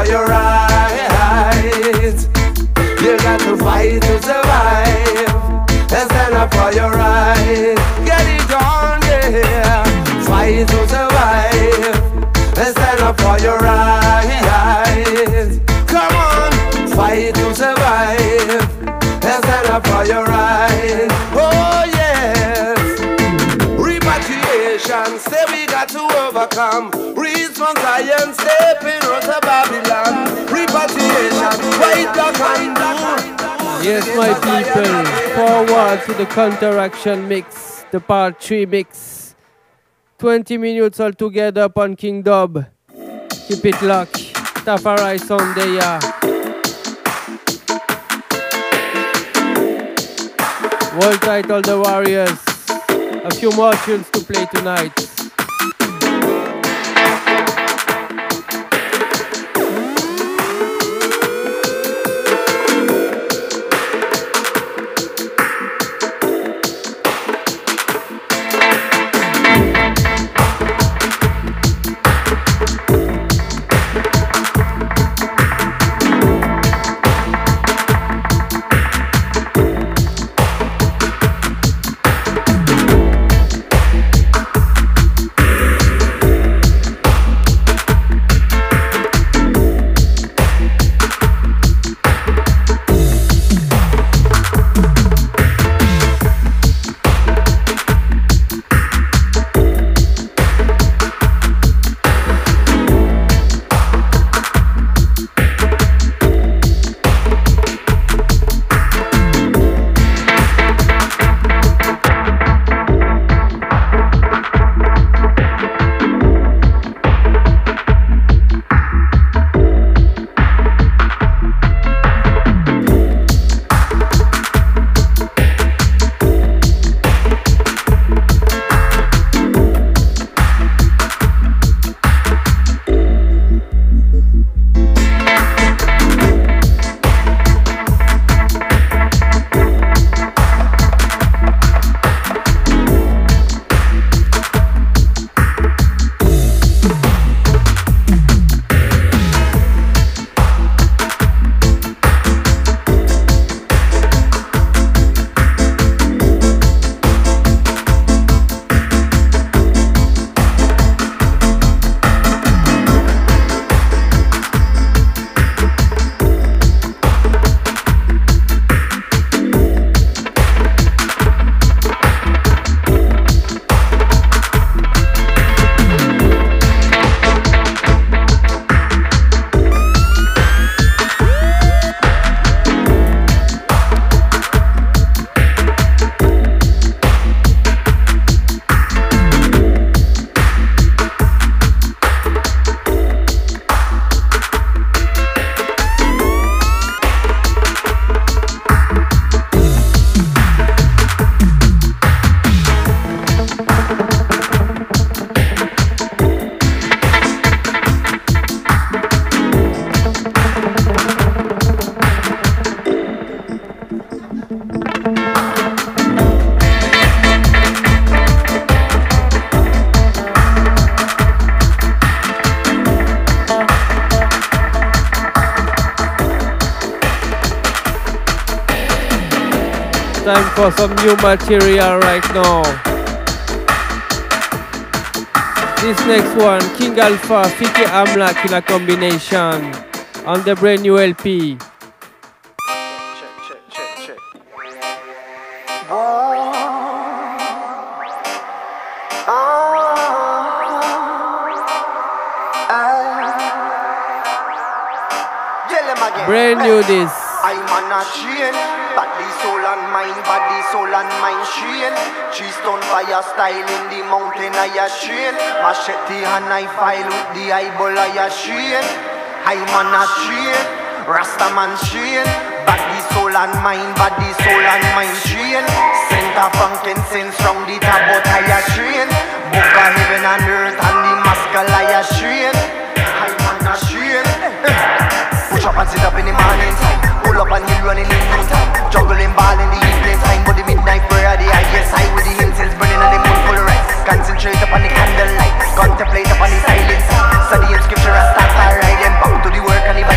your rights. You got to fight to survive. And stand up for your rights. Get it on, yeah. Fight to survive. And stand up for your rights. Come on, fight to survive. And stand up for your rights. Oh yes. Repatriation, say we got to overcome. Reach from Zion, step in road to Babylon. Repatriation, white, black and blue. Yes, my people, forward to the counteraction mix, the part three mix. twenty minutes all together upon King Dub. Keep it locked. Tafari Sunday, yeah. Hold tight, all the warriors. A few more tunes to play tonight. Time for some new material right now. This next one, King Alpha, Fiki Amlak in a combination on the brand new L P. Brand new this. I'm on a chain, body, soul and mind, body, soul and mind chain. Three stone fire style in the mountain I a chain. Machete and I file with the eyeball I a chain. I'm on a chain, Rastaman chain. Body, soul and mind, body, soul and mind chain. Center frankincense round the tabot I a chain. Book of heaven and earth and the mascal I a chain. I'm on a chain. Push up and sit up in the morning time. Pull up and hill running in noon time. Juggling ball in the evening time. But the midnight prayer, the highest high with the incense burning and the moon full of rise. Concentrate upon the candlelight. Contemplate upon the silence. Studying scripture and start to ride. And bow to the work and the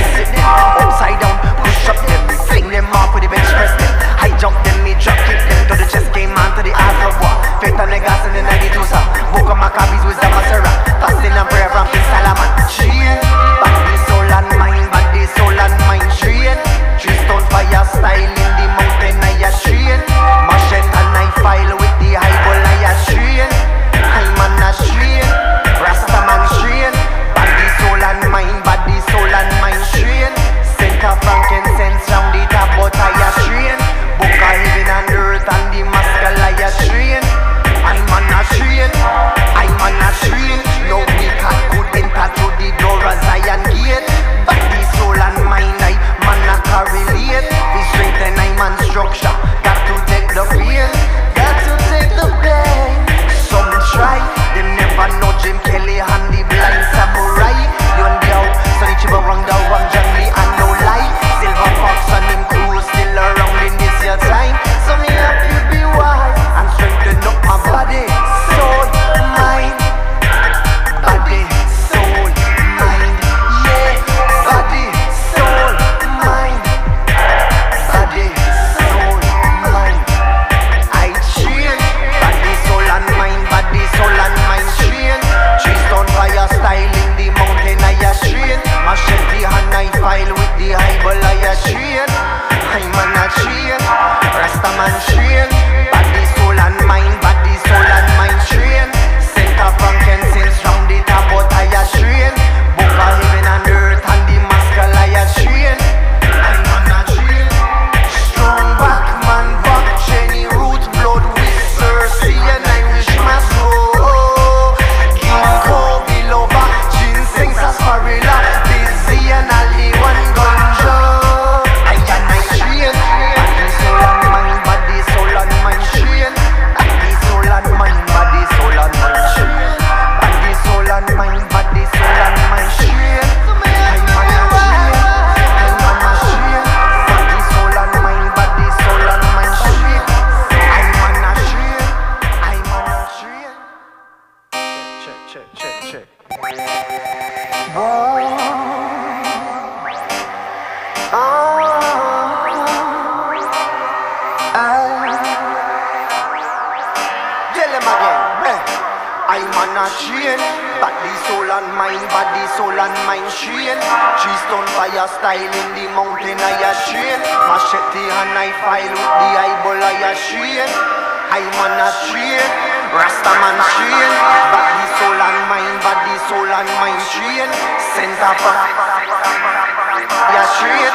a chain. Body, soul and mind, body, soul and mind chain. Three stone fire style in the mountain I a chain. Machete and knife file with the eyeball I a chain. I man a chain, Rasta man chain. Body, soul and mind, body, soul and mind chain. Center for ya chain.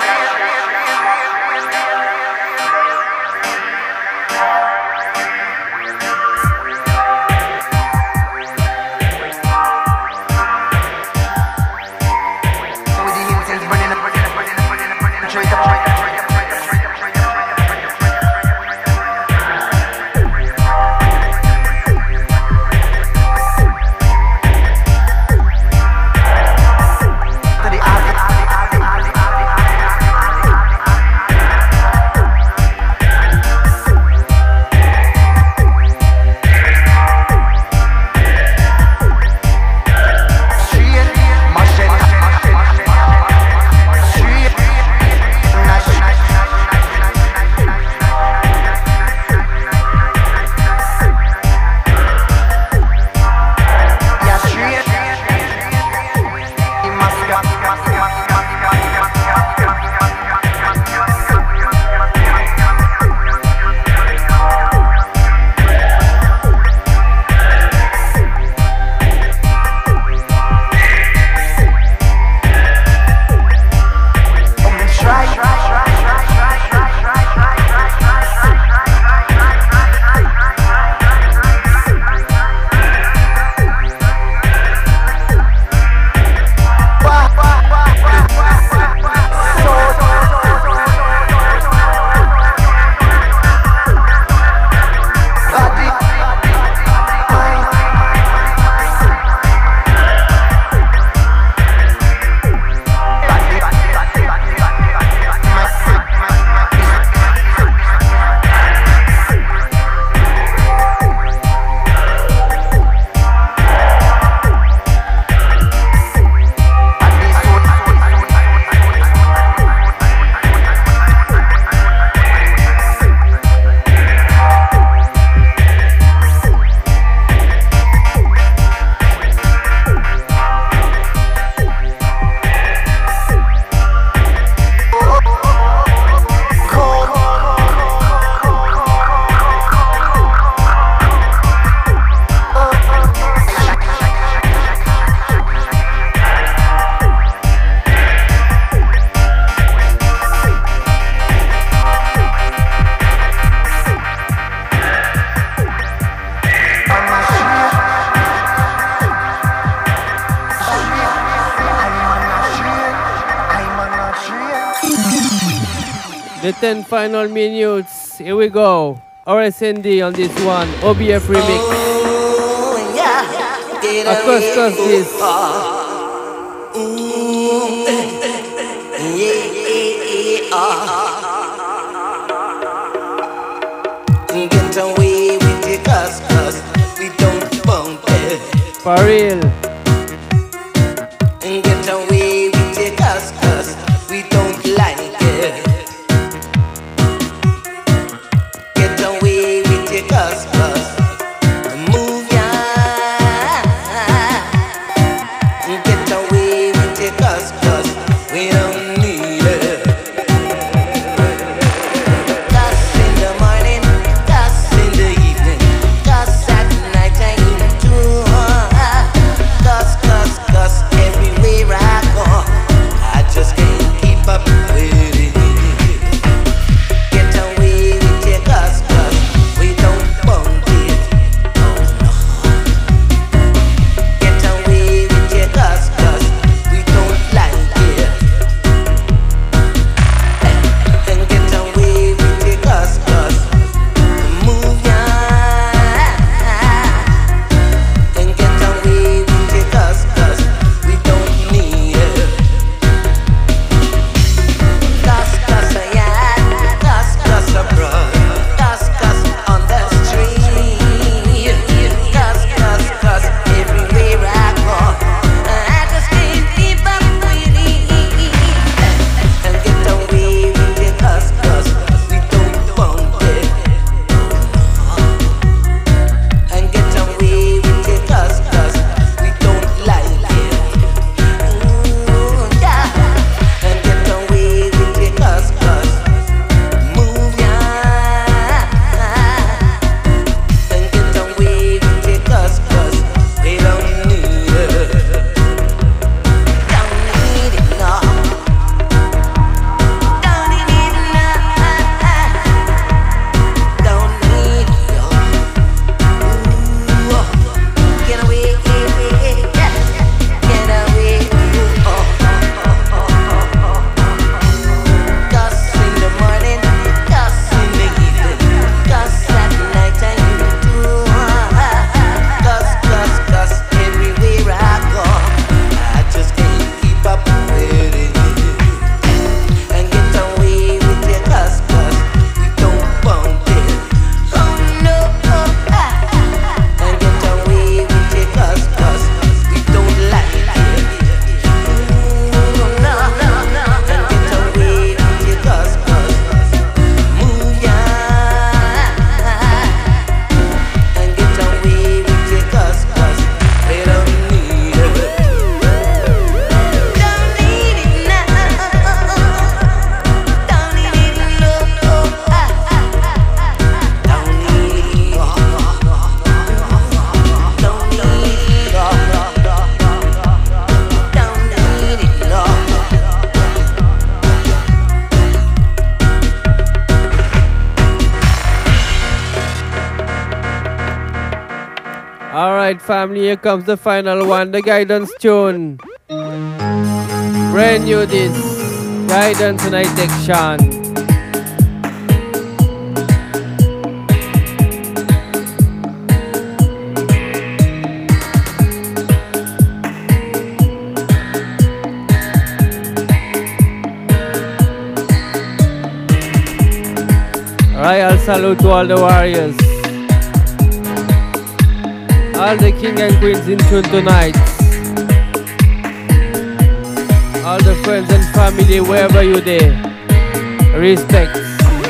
The ten final minutes. Here we go. R S N D on this one. O B F remix. Oh, yeah. Of course, cause this. Get away with your cuss, cuss. We don't bump it. For real. Get away with your cuss, cuss. We don't like it. Get away with your cuss, cuss. Move ya. Get away with your cuss, cuss. We don't need it. Cuss in the morning, cuss in the evening, cuss at night time too. Cuss, cuss, cuss everywhere I go. I just can't keep up with it. Get away with your cuss, cuss. We don't bump it. Alright, family, here comes the final one, the Guidance tune. Brand new this. Guidance and I take Sean. Royal salute to all the warriors. All the king and queens in tune tonight. All the friends and family wherever you there. Respect.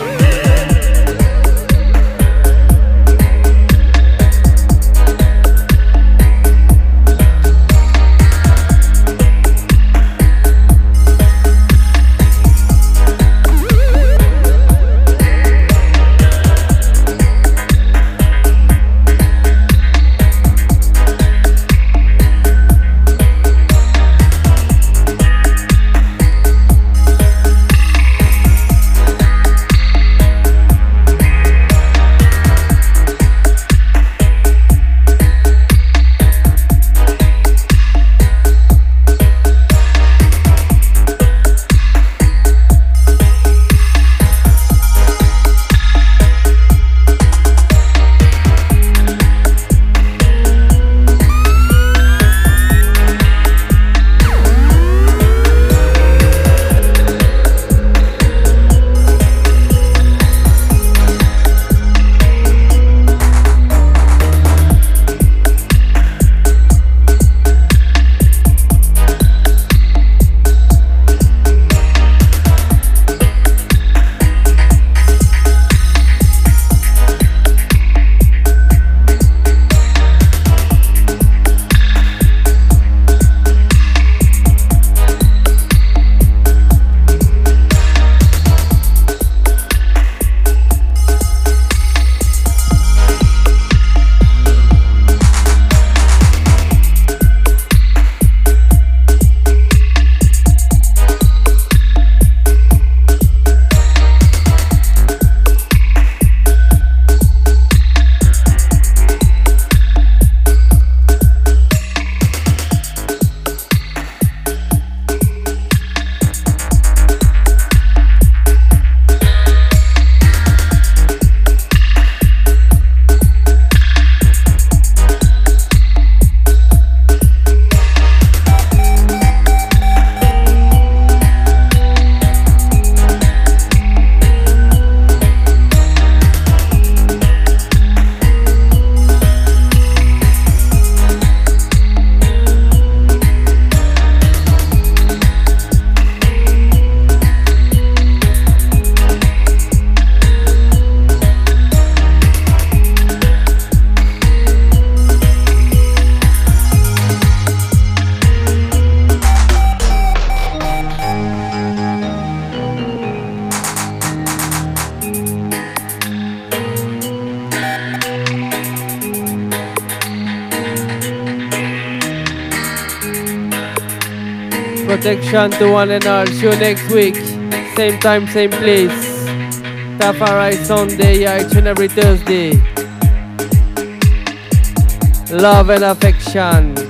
Protection to one and all. See you next week. Same time, same place. Tafari Sunday, yeah, each and every Thursday. Love and affection.